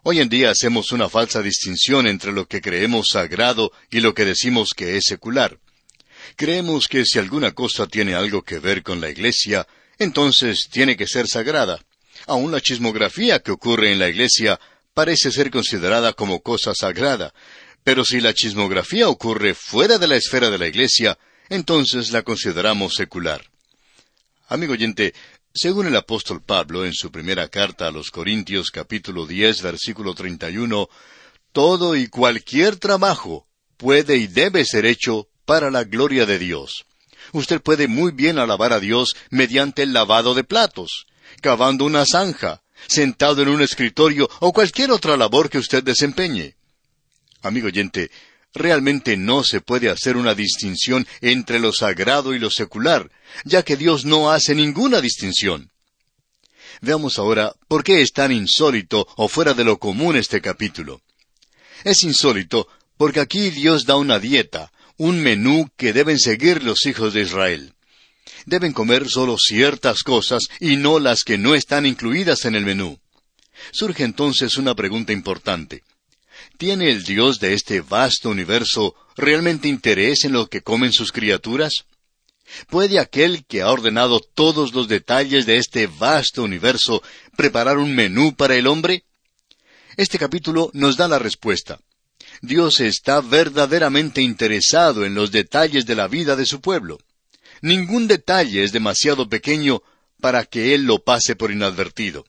Hoy en día hacemos una falsa distinción entre lo que creemos sagrado y lo que decimos que es secular. Creemos que si alguna cosa tiene algo que ver con la iglesia, entonces tiene que ser sagrada. Aún la chismografía que ocurre en la iglesia parece ser considerada como cosa sagrada, pero si la chismografía ocurre fuera de la esfera de la iglesia, entonces la consideramos secular. Amigo oyente, según el apóstol Pablo en su primera carta a los Corintios capítulo 10 versículo 31, todo y cualquier trabajo puede y debe ser hecho para la gloria de Dios. Usted puede muy bien alabar a Dios mediante el lavado de platos, cavando una zanja, sentado en un escritorio o cualquier otra labor que usted desempeñe. Amigo oyente, realmente no se puede hacer una distinción entre lo sagrado y lo secular, ya que Dios no hace ninguna distinción. Veamos ahora por qué es tan insólito o fuera de lo común este capítulo. Es insólito porque aquí Dios da una dieta, un menú que deben seguir los hijos de Israel. Deben comer solo ciertas cosas y no las que no están incluidas en el menú. Surge entonces una pregunta importante. ¿Tiene el Dios de este vasto universo realmente interés en lo que comen sus criaturas? ¿Puede aquel que ha ordenado todos los detalles de este vasto universo preparar un menú para el hombre? Este capítulo nos da la respuesta. Dios está verdaderamente interesado en los detalles de la vida de su pueblo. Ningún detalle es demasiado pequeño para que Él lo pase por inadvertido.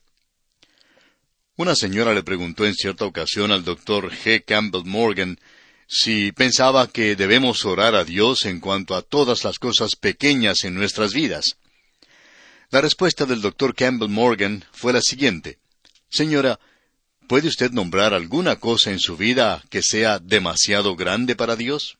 Una señora le preguntó en cierta ocasión al Dr. G. Campbell Morgan si pensaba que debemos orar a Dios en cuanto a todas las cosas pequeñas en nuestras vidas. La respuesta del Dr. Campbell Morgan fue la siguiente: Señora, ¿puede usted nombrar alguna cosa en su vida que sea demasiado grande para Dios?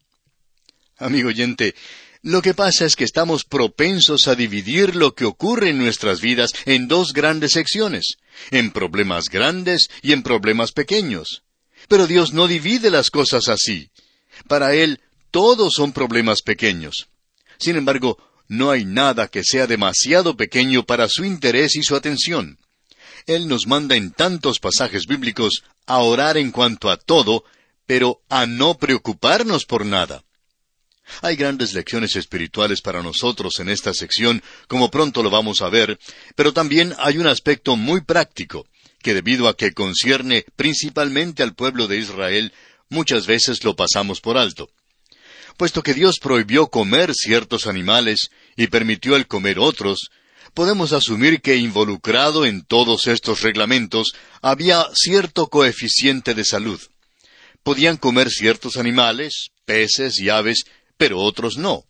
Amigo oyente, lo que pasa es que estamos propensos a dividir lo que ocurre en nuestras vidas en dos grandes secciones, en problemas grandes y en problemas pequeños. Pero Dios no divide las cosas así. Para Él, todos son problemas pequeños. Sin embargo, no hay nada que sea demasiado pequeño para su interés y su atención. Él nos manda en tantos pasajes bíblicos a orar en cuanto a todo, pero a no preocuparnos por nada. Hay grandes lecciones espirituales para nosotros en esta sección, como pronto lo vamos a ver, pero también hay un aspecto muy práctico, que debido a que concierne principalmente al pueblo de Israel, muchas veces lo pasamos por alto. Puesto que Dios prohibió comer ciertos animales y permitió el comer otros, podemos asumir que involucrado en todos estos reglamentos había cierto coeficiente de salud. Podían comer ciertos animales, peces y aves, pero otros no.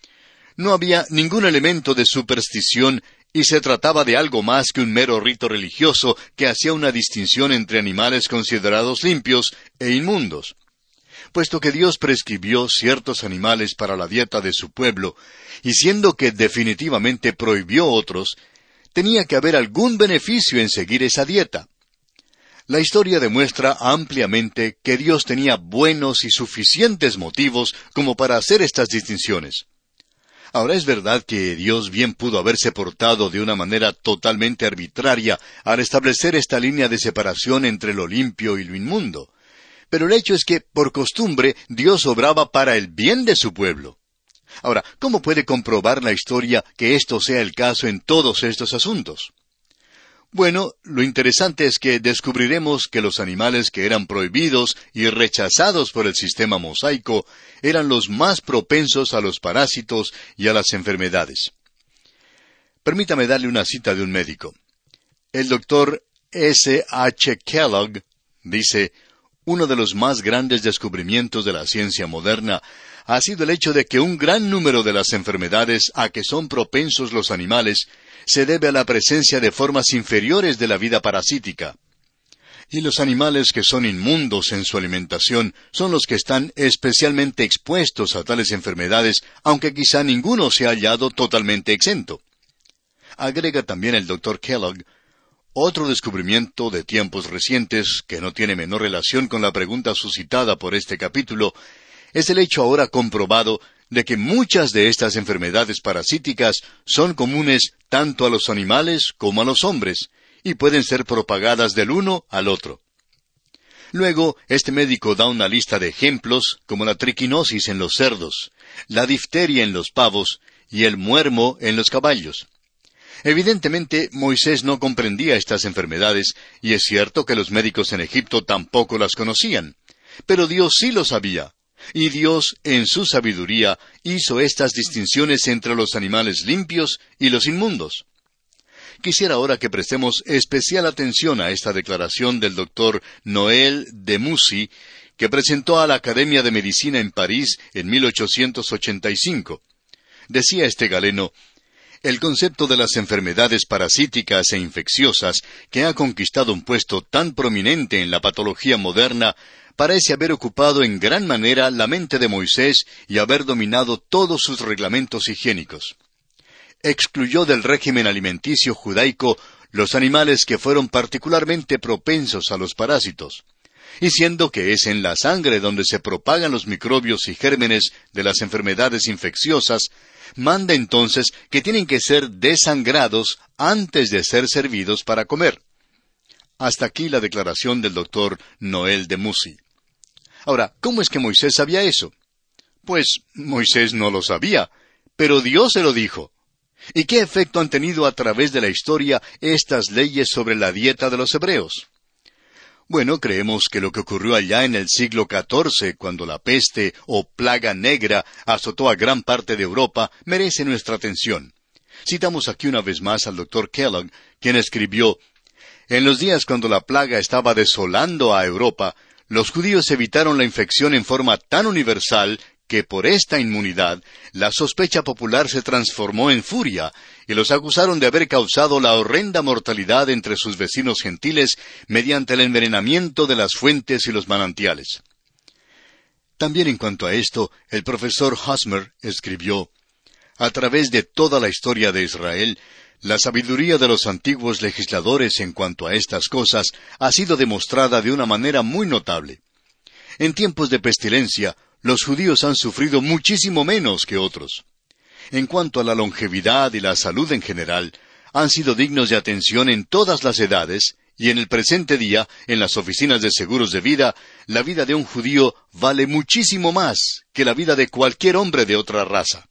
No había ningún elemento de superstición y se trataba de algo más que un mero rito religioso que hacía una distinción entre animales considerados limpios e inmundos. Puesto que Dios prescribió ciertos animales para la dieta de su pueblo, y siendo que definitivamente prohibió otros, tenía que haber algún beneficio en seguir esa dieta. La historia demuestra ampliamente que Dios tenía buenos y suficientes motivos como para hacer estas distinciones. Ahora es verdad que Dios bien pudo haberse portado de una manera totalmente arbitraria al establecer esta línea de separación entre lo limpio y lo inmundo. Pero el hecho es que, por costumbre, Dios obraba para el bien de su pueblo. Ahora, ¿cómo puede comprobar la historia que esto sea el caso en todos estos asuntos? Bueno, lo interesante es que descubriremos que los animales que eran prohibidos y rechazados por el sistema mosaico eran los más propensos a los parásitos y a las enfermedades. Permítame darle una cita de un médico. El doctor S. H. Kellogg dice: uno de los más grandes descubrimientos de la ciencia moderna ha sido el hecho de que un gran número de las enfermedades a que son propensos los animales se debe a la presencia de formas inferiores de la vida parasítica. Y los animales que son inmundos en su alimentación son los que están especialmente expuestos a tales enfermedades, aunque quizá ninguno se ha hallado totalmente exento. Agrega también el Dr. Kellogg: otro descubrimiento de tiempos recientes, que no tiene menor relación con la pregunta suscitada por este capítulo, es el hecho ahora comprobado de que muchas de estas enfermedades parasíticas son comunes tanto a los animales como a los hombres, y pueden ser propagadas del uno al otro. Luego, este médico da una lista de ejemplos, como la triquinosis en los cerdos, la difteria en los pavos y el muermo en los caballos. Evidentemente, Moisés no comprendía estas enfermedades, y es cierto que los médicos en Egipto tampoco las conocían. Pero Dios sí lo sabía, y Dios, en su sabiduría, hizo estas distinciones entre los animales limpios y los inmundos. Quisiera ahora que prestemos especial atención a esta declaración del doctor Noel de Mussy, que presentó a la Academia de Medicina en París en 1885. Decía este galeno: el concepto de las enfermedades parasíticas e infecciosas, que ha conquistado un puesto tan prominente en la patología moderna, parece haber ocupado en gran manera la mente de Moisés y haber dominado todos sus reglamentos higiénicos. Excluyó del régimen alimenticio judaico los animales que fueron particularmente propensos a los parásitos. Y siendo que es en la sangre donde se propagan los microbios y gérmenes de las enfermedades infecciosas, manda entonces que tienen que ser desangrados antes de ser servidos para comer. Hasta aquí la declaración del doctor Noel de Mussy. Ahora, ¿cómo es que Moisés sabía eso? Pues Moisés no lo sabía, pero Dios se lo dijo. ¿Y qué efecto han tenido a través de la historia estas leyes sobre la dieta de los hebreos? Bueno, creemos que lo que ocurrió allá en el siglo XIV, cuando la peste o plaga negra azotó a gran parte de Europa, merece nuestra atención. Citamos aquí una vez más al doctor Kellogg, quien escribió: en los días cuando la plaga estaba desolando a Europa, los judíos evitaron la infección en forma tan universal que por esta inmunidad la sospecha popular se transformó en furia, y los acusaron de haber causado la horrenda mortalidad entre sus vecinos gentiles mediante el envenenamiento de las fuentes y los manantiales. También en cuanto a esto, el profesor Hosmer escribió: a través de toda la historia de Israel, la sabiduría de los antiguos legisladores en cuanto a estas cosas ha sido demostrada de una manera muy notable. En tiempos de pestilencia, los judíos han sufrido muchísimo menos que otros. En cuanto a la longevidad y la salud en general, han sido dignos de atención en todas las edades, y en el presente día, en las oficinas de seguros de vida, la vida de un judío vale muchísimo más que la vida de cualquier hombre de otra raza.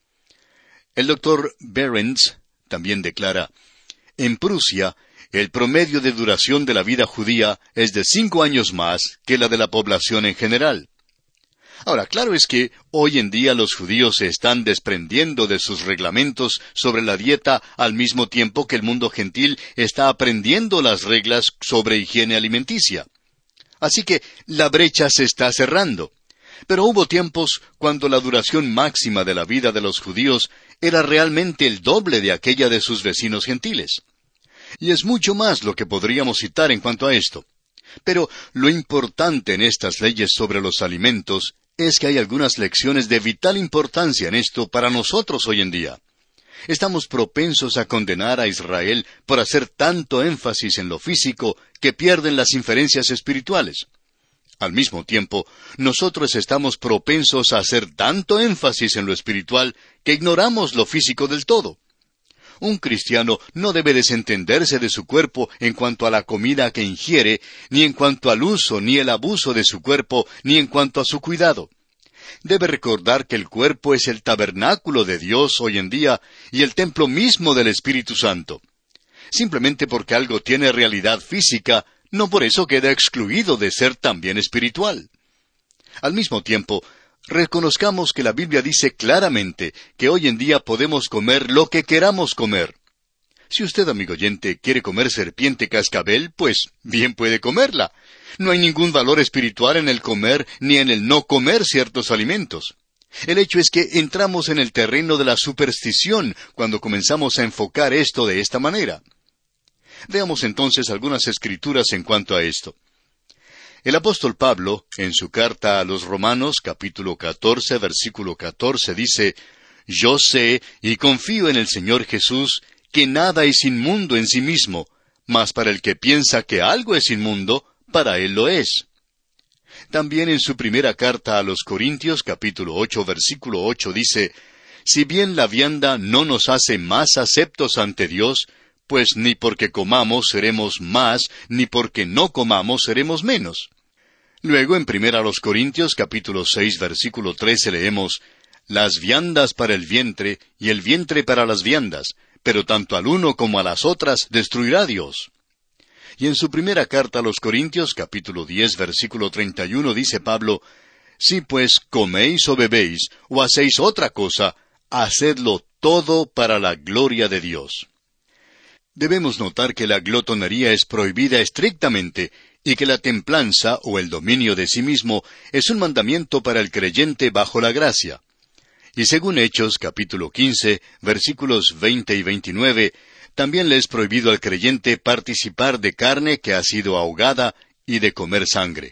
El doctor Behrens también declara: en Prusia, el promedio de duración de la vida judía es de 5 años más que la de la población en general. Ahora, claro es que hoy en día los judíos se están desprendiendo de sus reglamentos sobre la dieta al mismo tiempo que el mundo gentil está aprendiendo las reglas sobre higiene alimenticia. Así que la brecha se está cerrando. Pero hubo tiempos cuando la duración máxima de la vida de los judíos era realmente el doble de aquella de sus vecinos gentiles. Y es mucho más lo que podríamos citar en cuanto a esto. Pero lo importante en estas leyes sobre los alimentos es que hay algunas lecciones de vital importancia en esto para nosotros hoy en día. Estamos propensos a condenar a Israel por hacer tanto énfasis en lo físico que pierden las inferencias espirituales. Al mismo tiempo, nosotros estamos propensos a hacer tanto énfasis en lo espiritual que ignoramos lo físico del todo. Un cristiano no debe desentenderse de su cuerpo en cuanto a la comida que ingiere, ni en cuanto al uso ni el abuso de su cuerpo, ni en cuanto a su cuidado. Debe recordar que el cuerpo es el tabernáculo de Dios hoy en día y el templo mismo del Espíritu Santo. Simplemente porque algo tiene realidad física, no por eso queda excluido de ser también espiritual. Al mismo tiempo, reconozcamos que la Biblia dice claramente que hoy en día podemos comer lo que queramos comer. Si usted, amigo oyente, quiere comer serpiente cascabel, pues bien puede comerla. No hay ningún valor espiritual en el comer ni en el no comer ciertos alimentos. El hecho es que entramos en el terreno de la superstición cuando comenzamos a enfocar esto de esta manera. Veamos entonces algunas escrituras en cuanto a esto. El apóstol Pablo, en su carta a los Romanos, capítulo 14, versículo 14, dice: yo sé y confío en el Señor Jesús, que nada es inmundo en sí mismo, mas para el que piensa que algo es inmundo, para él lo es. También en su primera carta a los Corintios, capítulo 8, versículo 8, dice: si bien la vianda no nos hace más aceptos ante Dios, pues ni porque comamos seremos más, ni porque no comamos seremos menos. Luego, en 1 Corintios, capítulo 6, versículo 13, leemos, «Las viandas para el vientre, y el vientre para las viandas, pero tanto al uno como a las otras destruirá Dios». Y en su primera carta a los Corintios, capítulo 10, versículo 31, dice Pablo, «Si pues coméis o bebéis, o hacéis otra cosa, hacedlo todo para la gloria de Dios». Debemos notar que la glotonería es prohibida estrictamente, y que la templanza o el dominio de sí mismo es un mandamiento para el creyente bajo la gracia. Y según Hechos, capítulo 15, versículos 20 y 29, también le es prohibido al creyente participar de carne que ha sido ahogada y de comer sangre.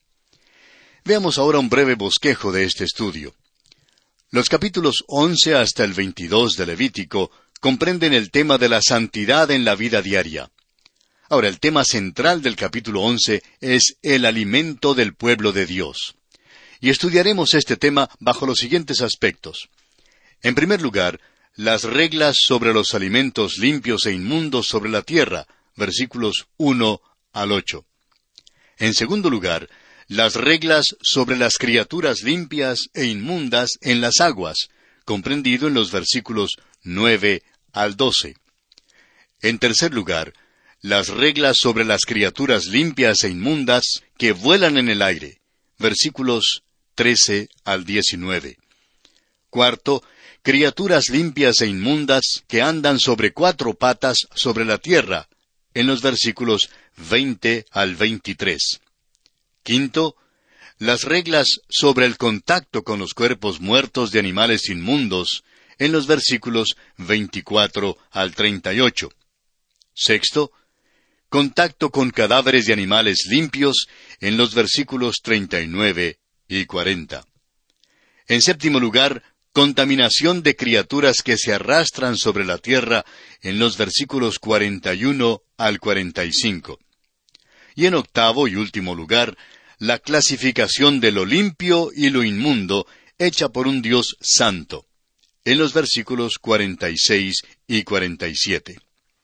Veamos ahora un breve bosquejo de este estudio. Los capítulos 11 hasta el 22 de Levítico comprenden el tema de la santidad en la vida diaria. Ahora, el tema central del capítulo 11 es el alimento del pueblo de Dios. Y estudiaremos este tema bajo los siguientes aspectos. En primer lugar, las reglas sobre los alimentos limpios e inmundos sobre la tierra, versículos 1 al 8. En segundo lugar, las reglas sobre las criaturas limpias e inmundas en las aguas, comprendido en los versículos 9 al 12. En tercer lugar, las reglas sobre las criaturas limpias e inmundas que vuelan en el aire, versículos 13 al 19. Cuarto, criaturas limpias e inmundas que andan sobre 4 patas sobre la tierra, en los versículos 20 al 23. Quinto, las reglas sobre el contacto con los cuerpos muertos de animales inmundos, en los versículos 24 al 38. Sexto, contacto con cadáveres de animales limpios, en los versículos 39 y 40. En séptimo lugar, contaminación de criaturas que se arrastran sobre la tierra, en los versículos 41 al 45. Y en octavo y último lugar, la clasificación de lo limpio y lo inmundo, hecha por un Dios santo, en los versículos 46 y 47.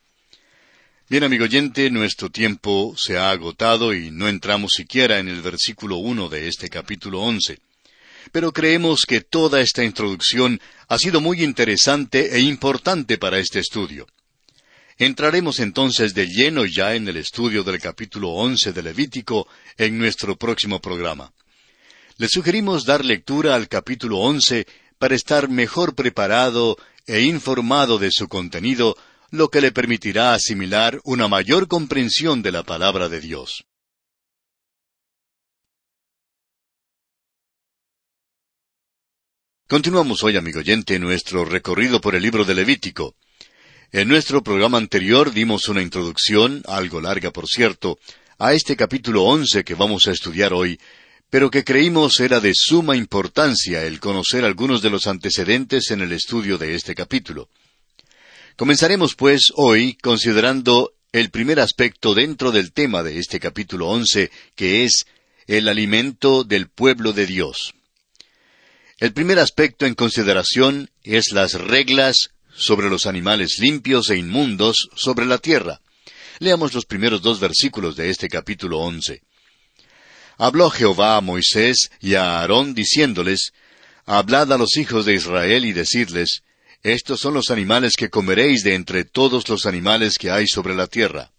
Bien, amigo oyente, nuestro tiempo se ha agotado y no entramos siquiera en el versículo 1 de este capítulo 11. Pero creemos que toda esta introducción ha sido muy interesante e importante para este estudio. Entraremos entonces de lleno ya en el estudio del capítulo 11 de Levítico en nuestro próximo programa. Le sugerimos dar lectura al capítulo 11 para estar mejor preparado e informado de su contenido, lo que le permitirá asimilar una mayor comprensión de la palabra de Dios. Continuamos hoy, amigo oyente, nuestro recorrido por el libro de Levítico. En nuestro programa anterior dimos una introducción, algo larga por cierto, a este capítulo 11 que vamos a estudiar hoy, pero que creímos era de suma importancia el conocer algunos de los antecedentes en el estudio de este capítulo. Comenzaremos, pues, hoy considerando el primer aspecto dentro del tema de este capítulo 11, que es el alimento del pueblo de Dios. El primer aspecto en consideración es las reglas sobre los animales limpios e inmundos sobre la tierra. Leamos los primeros 2 versículos de este capítulo 11. Habló Jehová a Moisés y a Aarón diciéndoles, Hablad a los hijos de Israel y decidles, Estos son los animales que comeréis de entre todos los animales que hay sobre la tierra.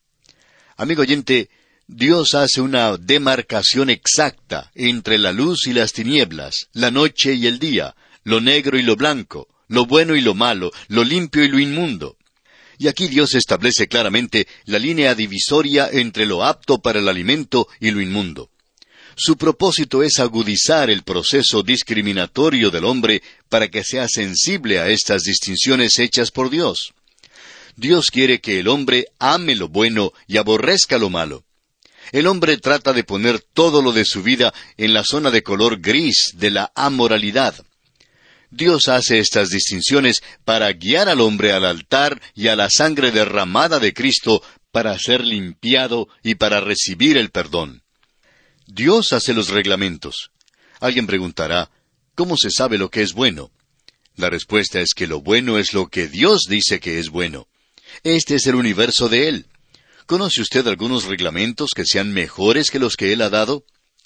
Amigo oyente, Dios hace una demarcación exacta entre la luz y las tinieblas, la noche y el día, lo negro y lo blanco, lo bueno y lo malo, lo limpio y lo inmundo. Y aquí Dios establece claramente la línea divisoria entre lo apto para el alimento y lo inmundo. Su propósito es agudizar el proceso discriminatorio del hombre para que sea sensible a estas distinciones hechas por Dios. Dios quiere que el hombre ame lo bueno y aborrezca lo malo. El hombre trata de poner todo lo de su vida en la zona de color gris de la amoralidad. Dios hace estas distinciones para guiar al hombre al altar y a la sangre derramada de Cristo para ser limpiado y para recibir el perdón. Dios hace los reglamentos. Alguien preguntará, ¿cómo se sabe lo que es bueno? La respuesta es que lo bueno es lo que Dios dice que es bueno. Este es el universo de Él. ¿Conoce usted algunos reglamentos que sean mejores que los que Él ha dado?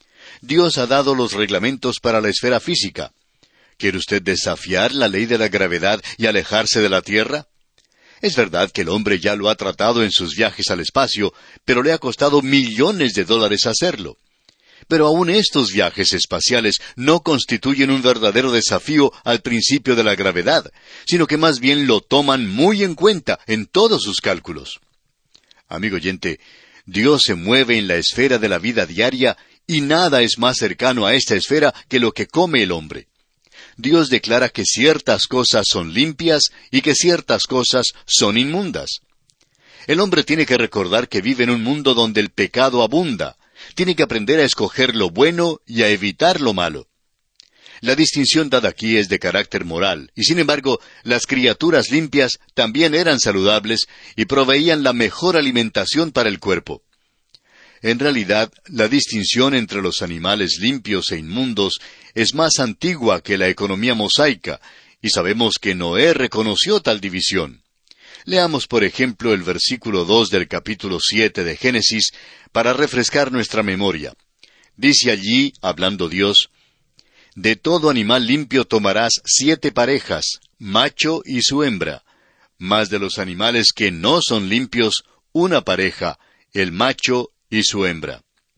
Dios ha dado los reglamentos para la esfera física. ¿Quiere usted desafiar la ley de la gravedad y alejarse de la Tierra? Es verdad que el hombre ya lo ha tratado en sus viajes al espacio, pero le ha costado millones de dólares hacerlo. Pero aún estos viajes espaciales no constituyen un verdadero desafío al principio de la gravedad, sino que más bien lo toman muy en cuenta en todos sus cálculos. Amigo oyente, Dios se mueve en la esfera de la vida diaria y nada es más cercano a esta esfera que lo que come el hombre. Dios declara que ciertas cosas son limpias y que ciertas cosas son inmundas. El hombre tiene que recordar que vive en un mundo donde el pecado abunda. Tiene que aprender a escoger lo bueno y a evitar lo malo. La distinción dada aquí es de carácter moral, y sin embargo, las criaturas limpias también eran saludables y proveían la mejor alimentación para el cuerpo. En realidad, la distinción entre los animales limpios e inmundos es más antigua que la economía mosaica, y sabemos que Noé reconoció tal división. Leamos, por ejemplo, el versículo 2 del capítulo 7 de Génesis, para refrescar nuestra memoria. Dice allí, hablando Dios, «De todo animal limpio tomarás 7 parejas, macho y su hembra, mas de los animales que no son limpios, una pareja, el macho y su hembra».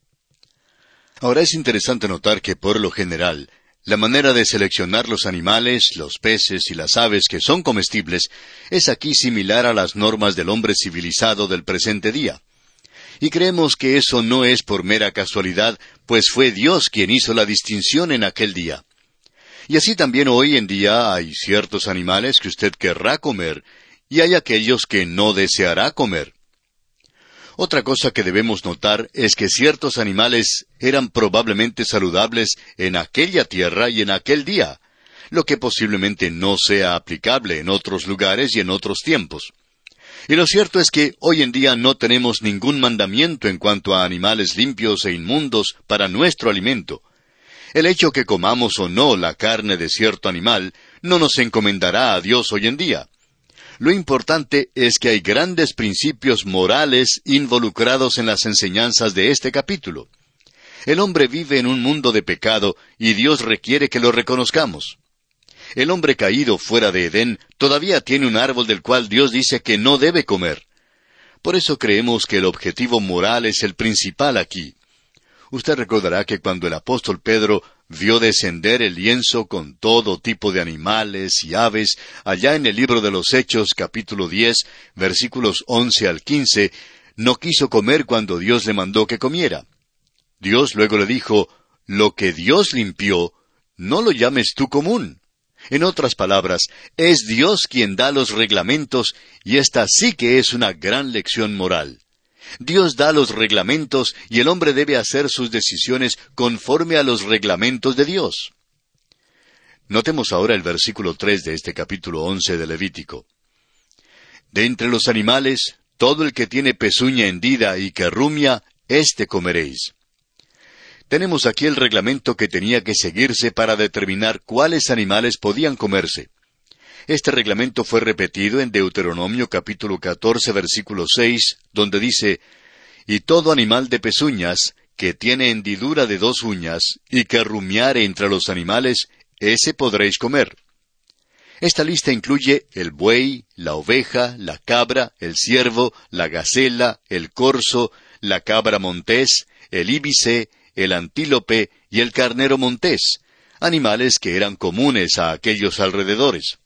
Ahora es interesante notar que por lo general, la manera de seleccionar los animales, los peces y las aves que son comestibles es aquí similar a las normas del hombre civilizado del presente día. Y creemos que eso no es por mera casualidad, pues fue Dios quien hizo la distinción en aquel día. Y así también hoy en día hay ciertos animales que usted querrá comer, y hay aquellos que no deseará comer. Otra cosa que debemos notar es que ciertos animales eran probablemente saludables en aquella tierra y en aquel día, lo que posiblemente no sea aplicable en otros lugares y en otros tiempos. Y lo cierto es que hoy en día no tenemos ningún mandamiento en cuanto a animales limpios e inmundos para nuestro alimento. El hecho que comamos o no la carne de cierto animal no nos encomendará a Dios hoy en día. Lo importante es que hay grandes principios morales involucrados en las enseñanzas de este capítulo. El hombre vive en un mundo de pecado y Dios requiere que lo reconozcamos. El hombre caído fuera de Edén todavía tiene un árbol del cual Dios dice que no debe comer. Por eso creemos que el objetivo moral es el principal aquí. Usted recordará que cuando el apóstol Pedro vio descender el lienzo con todo tipo de animales y aves, allá en el libro de los Hechos, capítulo 10, versículos 11 al 15, no quiso comer cuando Dios le mandó que comiera. Dios luego le dijo, «Lo que Dios limpió, no lo llames tú común». En otras palabras, es Dios quien da los reglamentos, y esta sí que es una gran lección moral. Dios da los reglamentos y el hombre debe hacer sus decisiones conforme a los reglamentos de Dios. Notemos ahora el versículo 3 de este capítulo 11 de Levítico. «De entre los animales, todo el que tiene pezuña hendida y que rumia, éste comeréis». Tenemos aquí el reglamento que tenía que seguirse para determinar cuáles animales podían comerse. Este reglamento fue repetido en Deuteronomio capítulo 14, versículo 6, donde dice, «Y todo animal de pezuñas, que tiene hendidura de 2 uñas, y que rumiare entre los animales, ese podréis comer». Esta lista incluye el buey, la oveja, la cabra, el ciervo, la gacela, el corzo, la cabra montés, el íbice, el antílope y el carnero montés, animales que eran comunes a aquellos alrededores.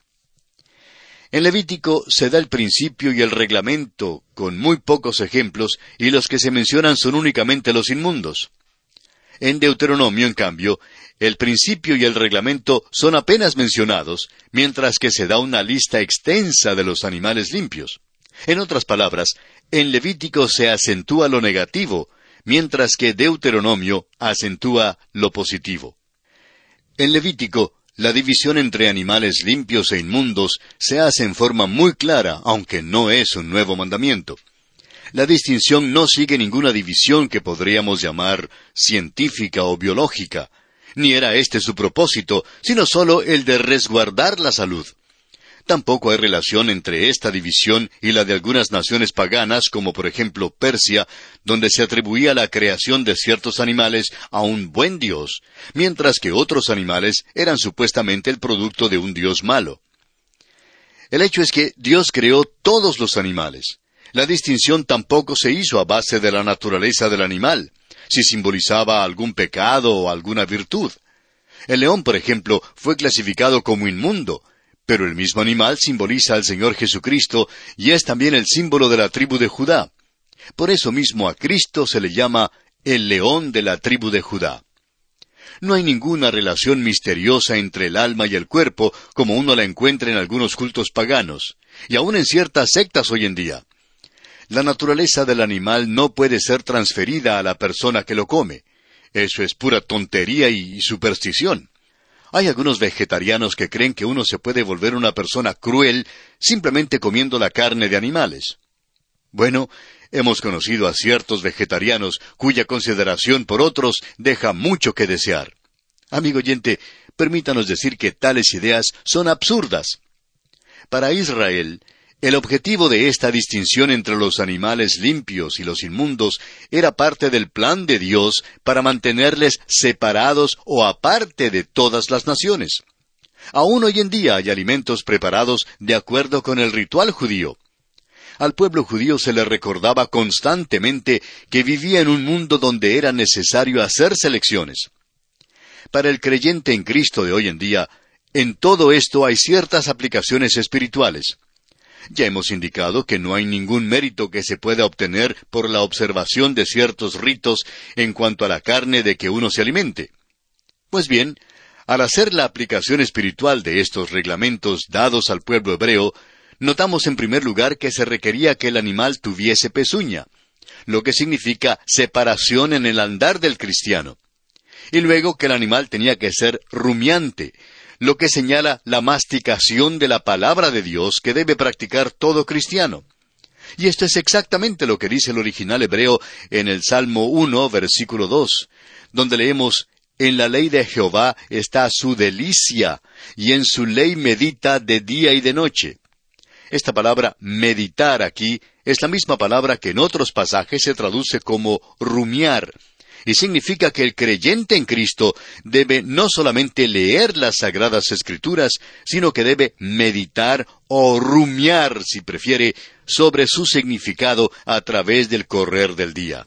En Levítico se da el principio y el reglamento, con muy pocos ejemplos, y los que se mencionan son únicamente los inmundos. En Deuteronomio, en cambio, el principio y el reglamento son apenas mencionados, mientras que se da una lista extensa de los animales limpios. En otras palabras, en Levítico se acentúa lo negativo, mientras que Deuteronomio acentúa lo positivo. En Levítico, la división entre animales limpios e inmundos se hace en forma muy clara, aunque no es un nuevo mandamiento. La distinción no sigue ninguna división que podríamos llamar científica o biológica, ni era este su propósito, sino solo el de resguardar la salud. Tampoco hay relación entre esta división y la de algunas naciones paganas, como por ejemplo Persia, donde se atribuía la creación de ciertos animales a un buen dios, mientras que otros animales eran supuestamente el producto de un dios malo. El hecho es que Dios creó todos los animales. La distinción tampoco se hizo a base de la naturaleza del animal, si simbolizaba algún pecado o alguna virtud. El león, por ejemplo, fue clasificado como inmundo, pero el mismo animal simboliza al Señor Jesucristo y es también el símbolo de la tribu de Judá. Por eso mismo a Cristo se le llama el león de la tribu de Judá. No hay ninguna relación misteriosa entre el alma y el cuerpo como uno la encuentra en algunos cultos paganos, y aún en ciertas sectas hoy en día. La naturaleza del animal no puede ser transferida a la persona que lo come. Eso es pura tontería y superstición. Hay algunos vegetarianos que creen que uno se puede volver una persona cruel simplemente comiendo la carne de animales. Bueno, hemos conocido a ciertos vegetarianos cuya consideración por otros deja mucho que desear. Amigo oyente, permítanos decir que tales ideas son absurdas. Para Israel, el objetivo de esta distinción entre los animales limpios y los inmundos era parte del plan de Dios para mantenerles separados o aparte de todas las naciones. Aún hoy en día hay alimentos preparados de acuerdo con el ritual judío. Al pueblo judío se le recordaba constantemente que vivía en un mundo donde era necesario hacer selecciones. Para el creyente en Cristo de hoy en día, en todo esto hay ciertas aplicaciones espirituales. Ya hemos indicado que no hay ningún mérito que se pueda obtener por la observación de ciertos ritos en cuanto a la carne de que uno se alimente. Pues bien, al hacer la aplicación espiritual de estos reglamentos dados al pueblo hebreo, notamos en primer lugar que se requería que el animal tuviese pezuña, lo que significa separación en el andar del cristiano. Y luego que el animal tenía que ser rumiante, lo que señala la masticación de la palabra de Dios que debe practicar todo cristiano. Y esto es exactamente lo que dice el original hebreo en el Salmo 1, versículo 2, donde leemos: «En la ley de Jehová está su delicia, y en su ley medita de día y de noche». Esta palabra meditar aquí es la misma palabra que en otros pasajes se traduce como rumiar, y significa que el creyente en Cristo debe no solamente leer las Sagradas Escrituras, sino que debe meditar o rumiar, si prefiere, sobre su significado a través del correr del día.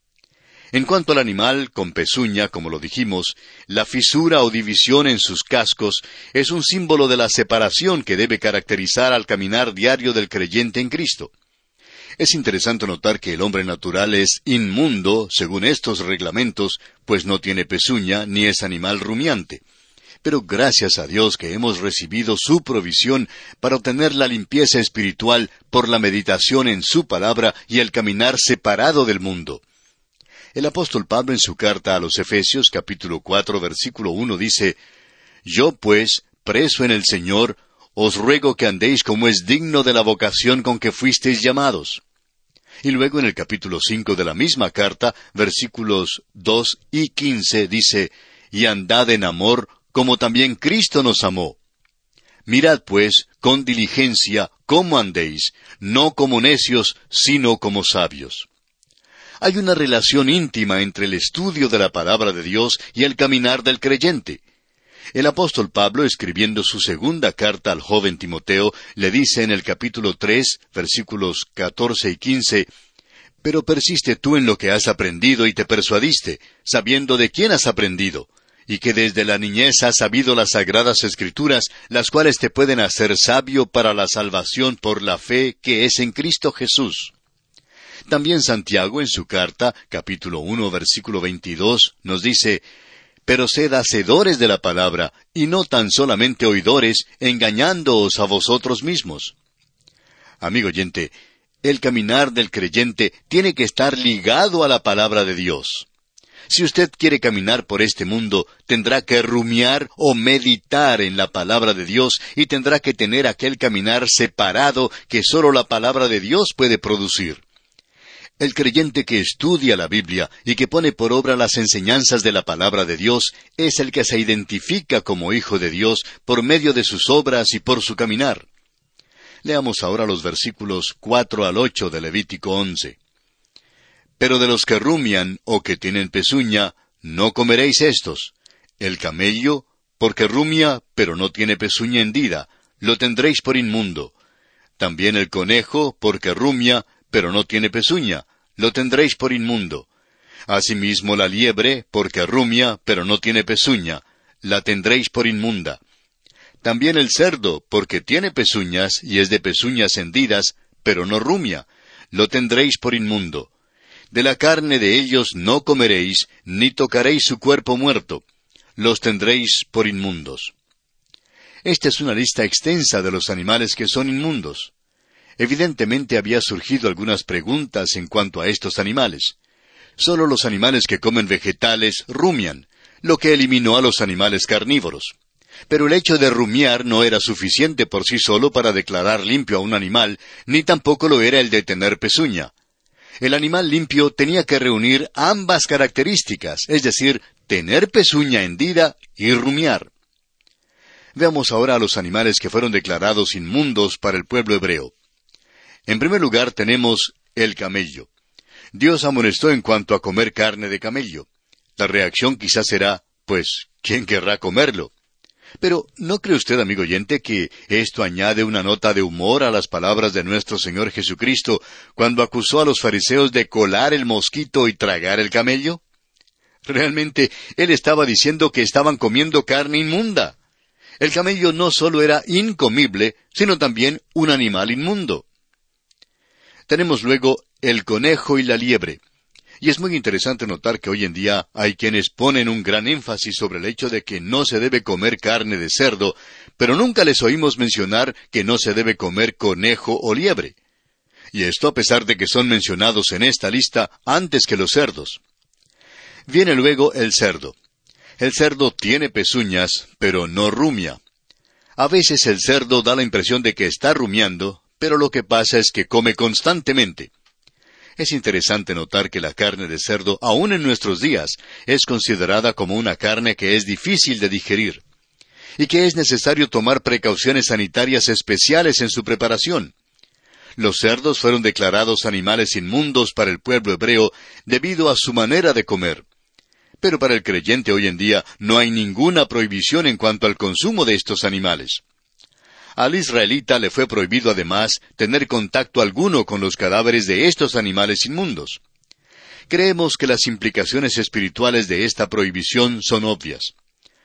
En cuanto al animal con pezuña, como lo dijimos, la fisura o división en sus cascos es un símbolo de la separación que debe caracterizar al caminar diario del creyente en Cristo. Es interesante notar que el hombre natural es inmundo, según estos reglamentos, pues no tiene pezuña ni es animal rumiante. Pero gracias a Dios que hemos recibido su provisión para obtener la limpieza espiritual por la meditación en su palabra y el caminar separado del mundo. El apóstol Pablo en su carta a los Efesios, capítulo 4, versículo 1, dice: «Yo pues, preso en el Señor, os ruego que andéis como es digno de la vocación con que fuisteis llamados». Y luego en el capítulo 5 de la misma carta, versículos 2 y 15, dice: «Y andad en amor, como también Cristo nos amó. Mirad pues, con diligencia, cómo andéis, no como necios, sino como sabios». Hay una relación íntima entre el estudio de la palabra de Dios y el caminar del creyente. El apóstol Pablo, escribiendo su segunda carta al joven Timoteo, le dice en el capítulo 3, versículos 14 y 15, «Pero persiste tú en lo que has aprendido y te persuadiste, sabiendo de quién has aprendido, y que desde la niñez has sabido las sagradas Escrituras, las cuales te pueden hacer sabio para la salvación por la fe que es en Cristo Jesús». También Santiago, en su carta, capítulo 1, versículo 22, nos dice: «Pero sed hacedores de la palabra, y no tan solamente oidores, engañándoos a vosotros mismos». Amigo oyente, el caminar del creyente tiene que estar ligado a la palabra de Dios. Si usted quiere caminar por este mundo, tendrá que rumiar o meditar en la palabra de Dios y tendrá que tener aquel caminar separado que sólo la palabra de Dios puede producir. El creyente que estudia la Biblia y que pone por obra las enseñanzas de la palabra de Dios es el que se identifica como hijo de Dios por medio de sus obras y por su caminar. Leamos ahora los versículos 4 al 8 de Levítico 11. Pero de los que rumian o que tienen pezuña, no comeréis estos. El camello, porque rumia, pero no tiene pezuña hendida, lo tendréis por inmundo. También el conejo, porque rumia, pero no tiene pezuña, lo tendréis por inmundo. Asimismo la liebre, porque rumia, pero no tiene pezuña, la tendréis por inmunda. También el cerdo, porque tiene pezuñas, y es de pezuñas hendidas, pero no rumia, lo tendréis por inmundo. De la carne de ellos no comeréis, ni tocaréis su cuerpo muerto, los tendréis por inmundos. Esta es una lista extensa de los animales que son inmundos. Evidentemente había surgido algunas preguntas en cuanto a estos animales. Solo los animales que comen vegetales rumian, lo que eliminó a los animales carnívoros. Pero el hecho de rumiar no era suficiente por sí solo para declarar limpio a un animal, ni tampoco lo era el de tener pezuña. El animal limpio tenía que reunir ambas características, es decir, tener pezuña hendida y rumiar. Veamos ahora a los animales que fueron declarados inmundos para el pueblo hebreo. En primer lugar tenemos el camello. Dios amonestó en cuanto a comer carne de camello. La reacción quizás será, pues, ¿quién querrá comerlo? Pero, ¿no cree usted, amigo oyente, que esto añade una nota de humor a las palabras de nuestro Señor Jesucristo cuando acusó a los fariseos de colar el mosquito y tragar el camello? Realmente, Él estaba diciendo que estaban comiendo carne inmunda. El camello no solo era incomible, sino también un animal inmundo. Tenemos luego el conejo y la liebre. Y es muy interesante notar que hoy en día hay quienes ponen un gran énfasis sobre el hecho de que no se debe comer carne de cerdo, pero nunca les oímos mencionar que no se debe comer conejo o liebre. Y esto a pesar de que son mencionados en esta lista antes que los cerdos. Viene luego el cerdo. El cerdo tiene pezuñas, pero no rumia. A veces el cerdo da la impresión de que está rumiando, pero lo que pasa es que come constantemente. Es interesante notar que la carne de cerdo, aún en nuestros días, es considerada como una carne que es difícil de digerir, y que es necesario tomar precauciones sanitarias especiales en su preparación. Los cerdos fueron declarados animales inmundos para el pueblo hebreo debido a su manera de comer. Pero para el creyente hoy en día no hay ninguna prohibición en cuanto al consumo de estos animales. Al israelita le fue prohibido además tener contacto alguno con los cadáveres de estos animales inmundos. Creemos que las implicaciones espirituales de esta prohibición son obvias.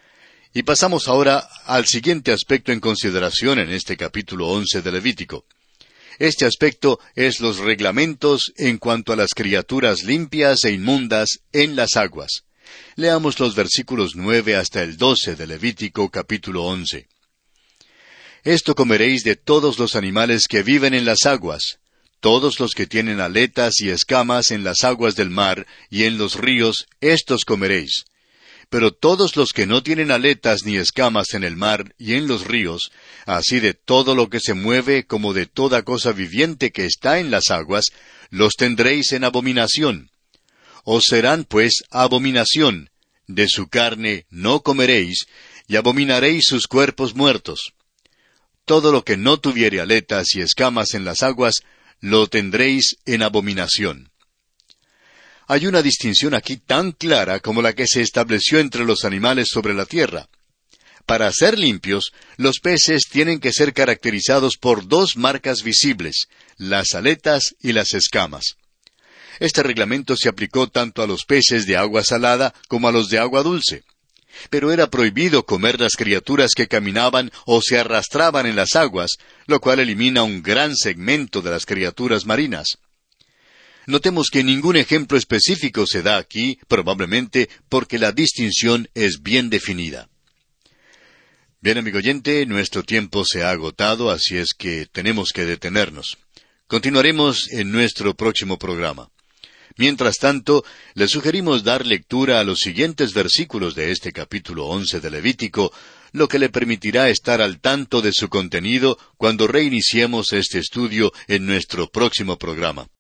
Y pasamos ahora al siguiente aspecto en consideración en este capítulo 11 de Levítico. Este aspecto es los reglamentos en cuanto a las criaturas limpias e inmundas en las aguas. Leamos los versículos 9 hasta el 12 de Levítico capítulo 11. Esto comeréis de todos los animales que viven en las aguas, todos los que tienen aletas y escamas en las aguas del mar y en los ríos, estos comeréis. Pero todos los que no tienen aletas ni escamas en el mar y en los ríos, así de todo lo que se mueve como de toda cosa viviente que está en las aguas, los tendréis en abominación. Os serán pues abominación, de su carne no comeréis, y abominaréis sus cuerpos muertos. Todo lo que no tuviere aletas y escamas en las aguas, lo tendréis en abominación. Hay una distinción aquí tan clara como la que se estableció entre los animales sobre la tierra. Para ser limpios, los peces tienen que ser caracterizados por dos marcas visibles, las aletas y las escamas. Este reglamento se aplicó tanto a los peces de agua salada como a los de agua dulce. Pero era prohibido comer las criaturas que caminaban o se arrastraban en las aguas, lo cual elimina un gran segmento de las criaturas marinas. Notemos que ningún ejemplo específico se da aquí, probablemente porque la distinción es bien definida. Bien, amigo oyente, nuestro tiempo se ha agotado, así es que tenemos que detenernos. Continuaremos en nuestro próximo programa. Mientras tanto, le sugerimos dar lectura a los siguientes versículos de este capítulo 11 de Levítico, lo que le permitirá estar al tanto de su contenido cuando reiniciemos este estudio en nuestro próximo programa.